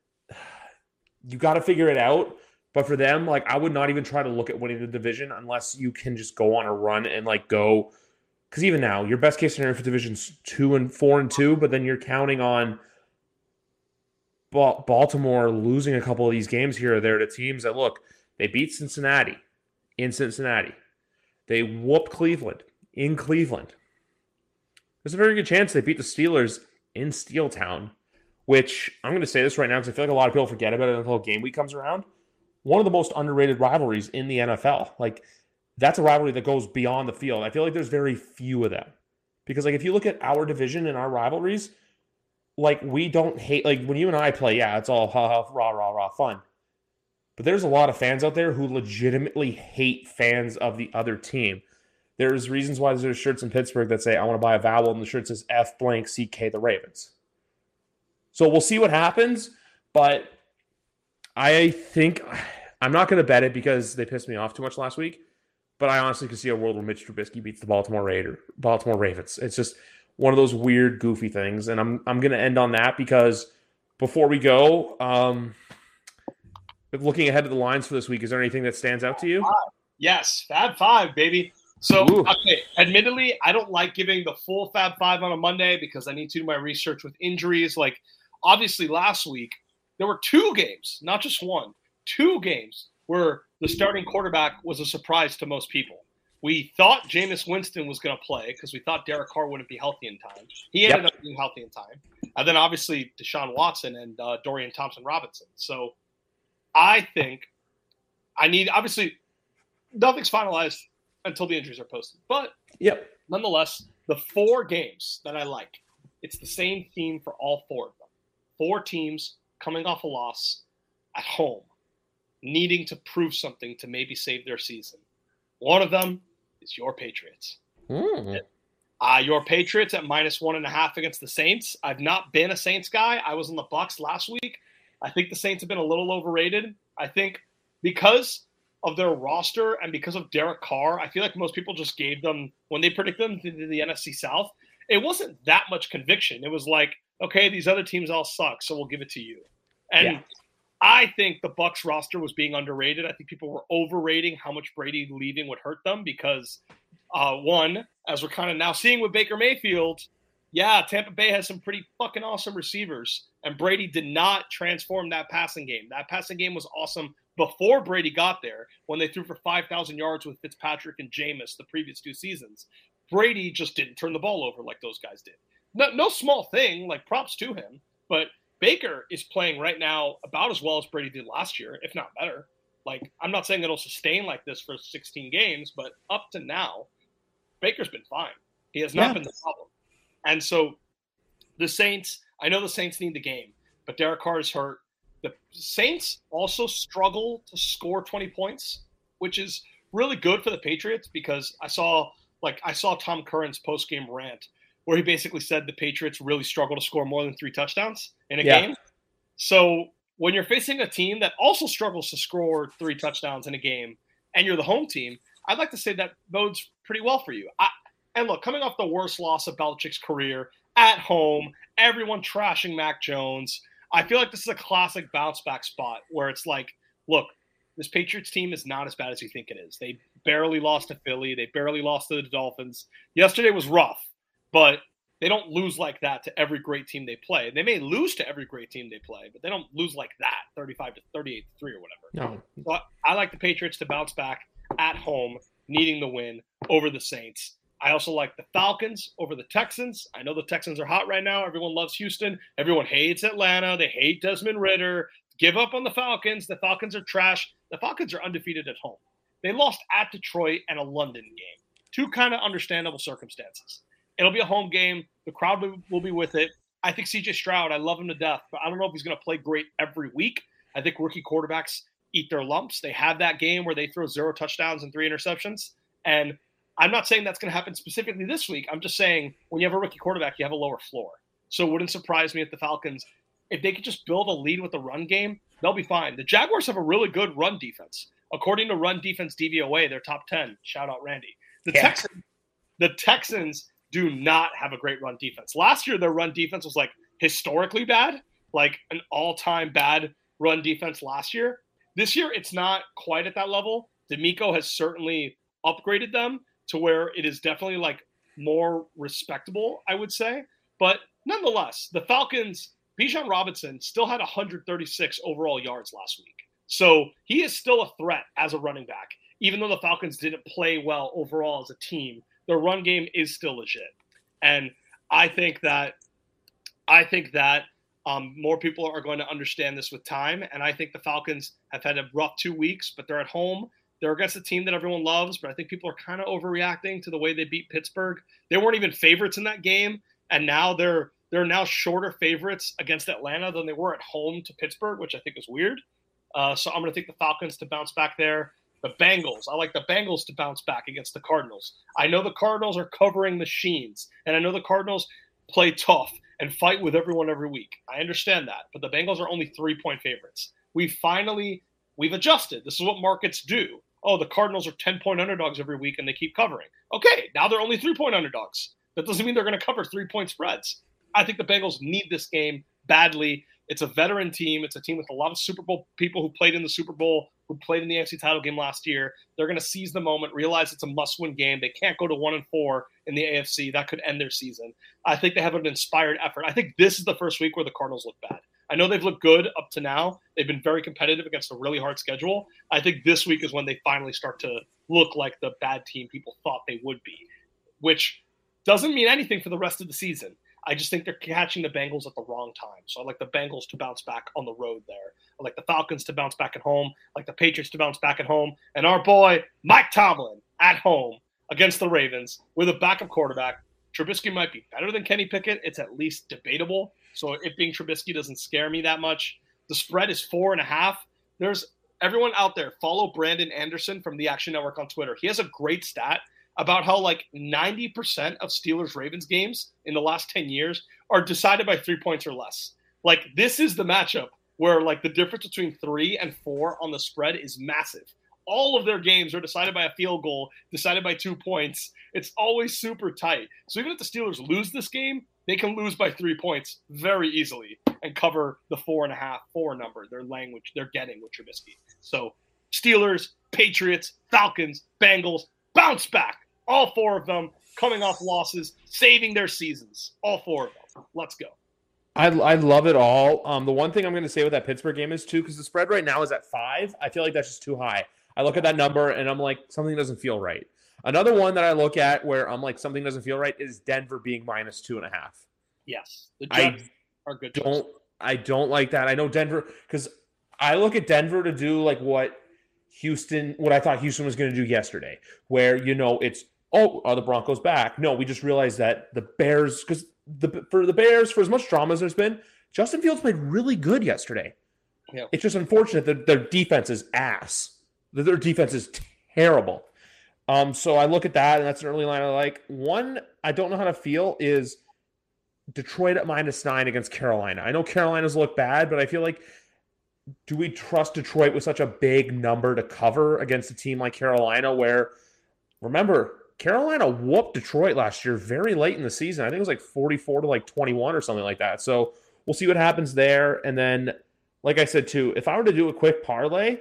you got to figure it out. But for them, like, I would not even try to look at winning the division unless you can just go on a run and like go, because even now, your best case scenario for division's two and four and two, but then you're counting on Baltimore losing a couple of these games here or there to teams that, look, they beat Cincinnati in Cincinnati. They whooped Cleveland in Cleveland. There's a very good chance they beat the Steelers in Steel Town, which I'm going to say this right now because I feel like a lot of people forget about it until game week comes around. One of the most underrated rivalries in the N F L. Like, that's a rivalry that goes beyond the field. I feel like there's very few of them. Because, like, if you look at our division and our rivalries, like, we don't hate, like, when you and I play, yeah, it's all ha ha, rah, rah, rah, fun. But there's a lot of fans out there who legitimately hate fans of the other team. There's reasons why there's shirts in Pittsburgh that say, I want to buy a vowel, and the shirt says F blank C K the Ravens. So we'll see what happens, but I think I'm not going to bet it because they pissed me off too much last week, but I honestly could see a world where Mitch Trubisky beats the Baltimore Raider, Baltimore Ravens. It's just one of those weird, goofy things, and I'm I'm going to end on that because before we go, um, looking ahead to the lines for this week, is there anything that stands out to you? Yes, Fab Five, baby. So, Ooh. okay, admittedly, I don't like giving the full Fab Five on a Monday because I need to do my research with injuries. Like, obviously, last week, there were two games, not just one, two games where the starting quarterback was a surprise to most people. We thought Jameis Winston was going to play because we thought Derek Carr wouldn't be healthy in time. He ended Yep. up being healthy in time. And then, obviously, Deshaun Watson and uh, Dorian Thompson-Robinson. So, I think I need – obviously, nothing's finalized until the injuries are posted. But Yep. nonetheless, the four games that I like, it's the same theme for all four of them. Four teams coming off a loss at home, needing to prove something to maybe save their season. One of them is your Patriots. Mm. Uh, your Patriots at minus one and a half against the Saints. I've not been a Saints guy. I was on the Bucs last week. I think the Saints have been a little overrated. I think because of their roster and because of Derek Carr, I feel like most people just gave them, when they predicted them to the N F C South, it wasn't that much conviction. It was like, okay, these other teams all suck, so we'll give it to you. And Yeah. I think the Bucs roster was being underrated. I think people were overrating how much Brady leaving would hurt them because, uh, one, as we're kind of now seeing with Baker Mayfield, yeah, Tampa Bay has some pretty fucking awesome receivers, and Brady did not transform that passing game. That passing game was awesome before Brady got there when they threw for five thousand yards with Fitzpatrick and Jameis the previous two seasons. Brady just didn't turn the ball over like those guys did. No, no small thing, like props to him, but Baker is playing right now about as well as Brady did last year, if not better. Like, I'm not saying it'll sustain like this for sixteen games, but up to now, Baker's been fine. He has not Yeah. been the problem. And so the Saints, I know the Saints need the game, but Derek Carr is hurt. The Saints also struggle to score twenty points, which is really good for the Patriots because I saw like I saw Tom Curran's post-game rant where he basically said the Patriots really struggle to score more than three touchdowns in a Yeah. game. So when you're facing a team that also struggles to score three touchdowns in a game and you're the home team, I'd like to say that bodes pretty well for you. I, and look, coming off the worst loss of Belichick's career at home, everyone trashing Mac Jones, I feel like this is a classic bounce back spot where it's like, look, this Patriots team is not as bad as you think it is. They barely lost to Philly. They barely lost to the Dolphins. Yesterday was rough, but they don't lose like that to every great team they play. They may lose to every great team they play, but they don't lose like that, thirty-five to thirty-eight to three or whatever. No. So I, I like the Patriots to bounce back at home, needing the win over the Saints. I also like the Falcons over the Texans. I know the Texans are hot right now. Everyone loves Houston. Everyone hates Atlanta. They hate Desmond Ridder. Give up on the Falcons. The Falcons are trash. The Falcons are undefeated at home. They lost at Detroit and a London game. Two kind of understandable circumstances. It'll be a home game. The crowd will be with it. I think C J Stroud, I love him to death, but I don't know if he's going to play great every week. I think rookie quarterbacks eat their lumps. They have that game where they throw zero touchdowns and three interceptions. And I'm not saying that's going to happen specifically this week. I'm just saying when you have a rookie quarterback, you have a lower floor. So it wouldn't surprise me if the Falcons, if they could just build a lead with the run game, they'll be fine. The Jaguars have a really good run defense. According to Run Defense D V O A, they're top ten. Shout out Randy. The Yeah. Texans, the Texans do not have a great run defense. Last year, their run defense was like historically bad, like an all-time bad run defense last year. This year, it's not quite at that level. D'Amico has certainly upgraded them to where it is definitely like more respectable, I would say. But nonetheless, the Falcons, Bijan Robinson still had one hundred thirty-six overall yards last week. So he is still a threat as a running back. Even though the Falcons didn't play well overall as a team, their run game is still legit. And I think that I think that um, more people are going to understand this with time. And I think the Falcons have had a rough two weeks, but they're at home. They're against a team that everyone loves, but I think people are kind of overreacting to the way they beat Pittsburgh. They weren't even favorites in that game, and now they're they're now shorter favorites against Atlanta than they were at home to Pittsburgh, which I think is weird. Uh, so I'm going to take the Falcons to bounce back there. The Bengals. I like the Bengals to bounce back against the Cardinals. I know the Cardinals are covering machines, and I know the Cardinals play tough and fight with everyone every week. I understand that, but the Bengals are only three-point favorites. We finally, we've adjusted. This is what markets do. Oh, the Cardinals are ten-point underdogs every week, and they keep covering. Okay, now they're only three-point underdogs. That doesn't mean they're going to cover three-point spreads. I think the Bengals need this game badly. It's a veteran team. It's a team with a lot of Super Bowl people who played in the Super Bowl, who played in the A F C title game last year. They're going to seize the moment, realize it's a must-win game. They can't go to one and four in the A F C. That could end their season. I think they have an inspired effort. I think this is the first week where the Cardinals look bad. I know they've looked good up to now. They've been very competitive against a really hard schedule. I think this week is when they finally start to look like the bad team people thought they would be, which doesn't mean anything for the rest of the season. I just think they're catching the Bengals at the wrong time. So I like the Bengals to bounce back on the road there. I like the Falcons to bounce back at home. I like the Patriots to bounce back at home. And our boy, Mike Tomlin, at home against the Ravens with a backup quarterback. Trubisky might be better than Kenny Pickett. It's at least debatable. So it being Trubisky doesn't scare me that much. The spread is four and a half. There's everyone out there, follow Brandon Anderson from the Action Network on Twitter. He has a great stat about how like ninety percent of Steelers-Ravens games in the last ten years are decided by three points or less. Like, this is the matchup where like the difference between three and four on the spread is massive. All of their games are decided by a field goal, decided by two points. It's always super tight. So even if the Steelers lose this game, they can lose by three points very easily and cover the four and a half, four number, their language they're getting with Trubisky. So Steelers, Patriots, Falcons, Bengals, bounce back. All four of them coming off losses, saving their seasons. All four of them. Let's go. I, I love it all. Um, the one thing I'm going to say with that Pittsburgh game is, too, because the spread right now is at five. I feel like that's just too high. I look at that number, and I'm like, something doesn't feel right. Another one that I look at where I'm like, something doesn't feel right is Denver being minus two and a half. Yes. The Jets I are good. Don't, choice. I don't like that. I know Denver, because I look at Denver to do like what Houston, what I thought Houston was going to do yesterday, where, you know, it's, oh, are the Broncos back? No, we just realized that the Bears, because the for the Bears, for as much drama as there's been, Justin Fields played really good yesterday. Yeah. It's just unfortunate that their defense is ass. That their defense is terrible. Um, so I look at that, and that's an early line I like. One I don't know how to feel is Detroit at minus nine against Carolina. I know Carolina's look bad, but I feel like, do we trust Detroit with such a big number to cover against a team like Carolina where, remember, Carolina whooped Detroit last year very late in the season. I think it was like forty-four to like twenty-one or something like that. So we'll see what happens there. And then, like I said, too, if I were to do a quick parlay,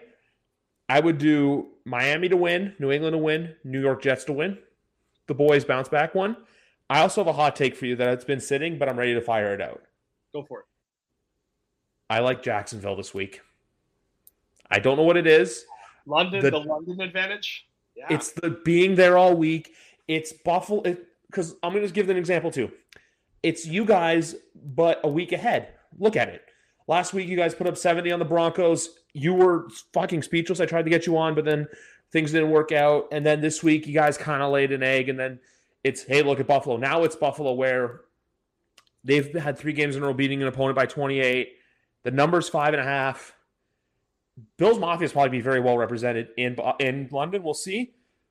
I would do Miami to win, New England to win, New York Jets to win, the boys bounce back one. I also have a hot take for you that it's been sitting, but I'm ready to fire it out. Go for it. I like Jacksonville this week. I don't know what it is. London, the, the London advantage? Yeah. It's the being there all week. It's Buffalo. Because it, I'm going to just give an example, too. It's you guys, but a week ahead. Look at it. Last week, you guys put up seventy on the Broncos. You were fucking speechless. I tried to get you on, but then things didn't work out. And then this week, you guys kind of laid an egg. And then it's, hey, look at Buffalo. Now it's Buffalo where they've had three games in a row beating an opponent by twenty-eight. The number's five and a half. Bills Mafia is probably be very well represented in in London. We'll see.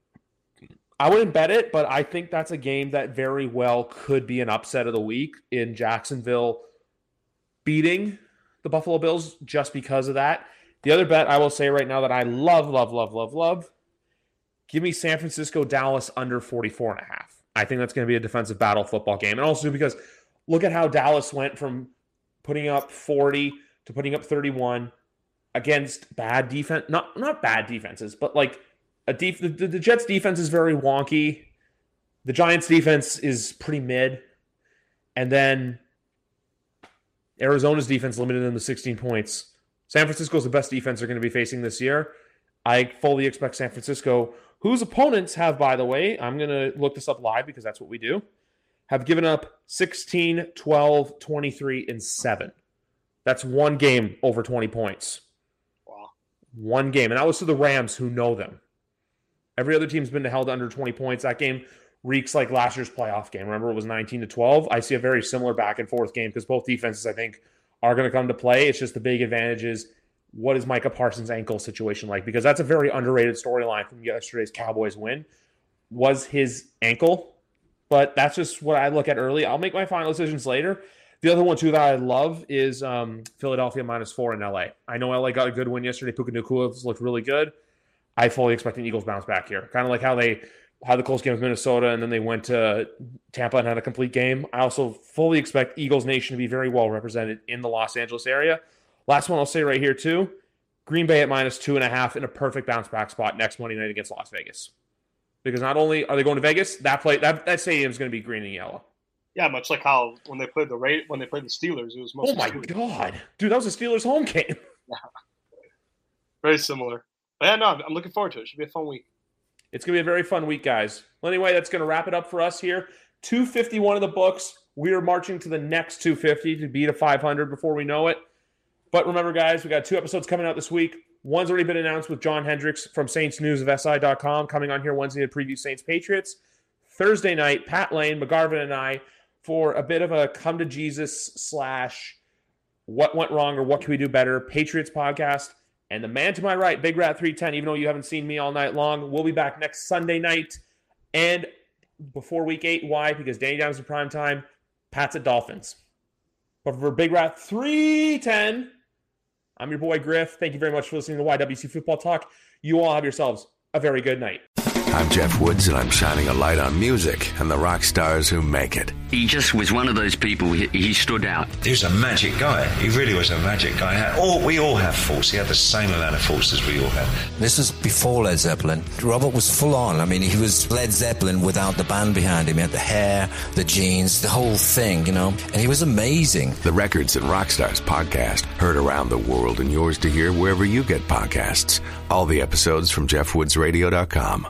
I wouldn't bet it, but I think that's a game that very well could be an upset of the week in Jacksonville beating the Buffalo Bills just because of that. The other bet I will say right now that I love, love, love, love, love, give me San Francisco, Dallas under forty-four and a half. I think that's going to be a defensive battle football game. And also because look at how Dallas went from putting up forty to putting up thirty-one against bad defense, not not bad defenses, but like a def- the, the Jets defense is very wonky. The Giants defense is pretty mid. And then Arizona's defense limited them to sixteen points. San Francisco's the best defense they're going to be facing this year. I fully expect San Francisco, whose opponents have, by the way, I'm going to look this up live because that's what we do, have given up sixteen, twelve, twenty-three, and seven. That's one game over twenty points. Wow. One game. And that was to the Rams, who know them. Every other team's been held under twenty points. That game reeks like last year's playoff game. Remember, it was nineteen to twelve. I see a very similar back and forth game because both defenses, I think, are going to come to play. It's just the big advantage is what is Micah Parsons' ankle situation like? Because that's a very underrated storyline from yesterday's Cowboys win, was his ankle. But that's just what I look at early. I'll make my final decisions later. The other one, too, that I love is um, Philadelphia minus four in L A. I know L A got a good win yesterday. Puka Nacua looked really good. I fully expect the Eagles bounce back here. Kind of like how they had the close game with Minnesota, and then they went to Tampa and had a complete game. I also fully expect Eagles Nation to be very well represented in the Los Angeles area. Last one I'll say right here, too. Green Bay at minus two and a half in a perfect bounce back spot next Monday night against Las Vegas. Because not only are they going to Vegas, that play that, that stadium is going to be green and yellow. Yeah, much like how when they played the Ra- when they played the Steelers, it was mostly. Oh my Steelers. God, dude, that was a Steelers home game. Yeah. Very similar. But yeah, no, I'm looking forward to it. It should be a fun week. It's going to be a very fun week, guys. Well, anyway, that's going to wrap it up for us here. two fifty-one of the books. We are marching to the next two fifty to beat a five hundred before we know it. But remember, guys, we got two episodes coming out this week. One's already been announced with John Hendricks from Saints News of S I dot com coming on here Wednesday to preview Saints Patriots. Thursday night, Pat Lane, McGarvin, and I for a bit of a come to Jesus slash what went wrong or what can we do better Patriots podcast. And the man to my right, Big Rat three ten, even though you haven't seen me all night long, we'll be back next Sunday night and before week eight. Why? Because Danny Dimes in prime time, Pat's at Dolphins. But for Big Rat three ten, I'm your boy Griff. Thank you very much for listening to Y W C Football Talk. You all have yourselves a very good night. I'm Jeff Woods, and I'm shining a light on music and the rock stars who make it. He just was one of those people. He, he stood out. He was a magic guy. He really was a magic guy. All, we all have faults. He had the same amount of faults as we all have. This was before Led Zeppelin. Robert was full on. I mean, he was Led Zeppelin without the band behind him. He had the hair, the jeans, the whole thing, you know. And he was amazing. The Records and Rockstars podcast, heard around the world and yours to hear wherever you get podcasts. All the episodes from jeff woods radio dot com.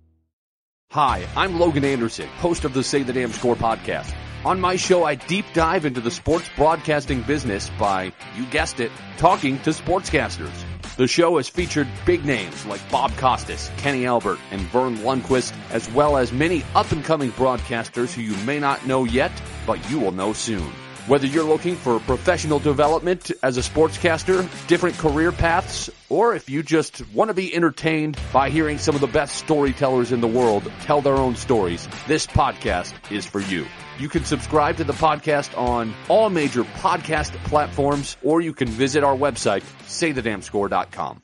Hi, I'm Logan Anderson, host of the Say the Damn Score podcast. On my show, I deep dive into the sports broadcasting business by, you guessed it, talking to sportscasters. The show has featured big names like Bob Costas, Kenny Albert, and Vern Lundquist, as well as many up-and-coming broadcasters who you may not know yet, but you will know soon. Whether you're looking for professional development as a sportscaster, different career paths, or if you just want to be entertained by hearing some of the best storytellers in the world tell their own stories, this podcast is for you. You can subscribe to the podcast on all major podcast platforms, or you can visit our website, say the damn score dot com.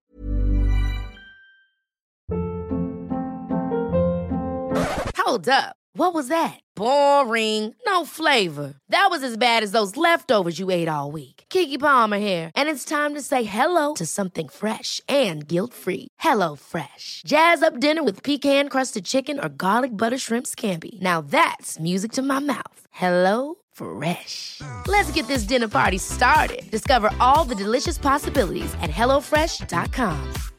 Hold up. What was that? Boring. No flavor. That was as bad as those leftovers you ate all week. Keke Palmer here. And it's time to say hello to something fresh and guilt-free. Hello Fresh. Jazz up dinner with pecan-crusted chicken or garlic butter shrimp scampi. Now that's music to my mouth. Hello Fresh. Let's get this dinner party started. Discover all the delicious possibilities at hello fresh dot com.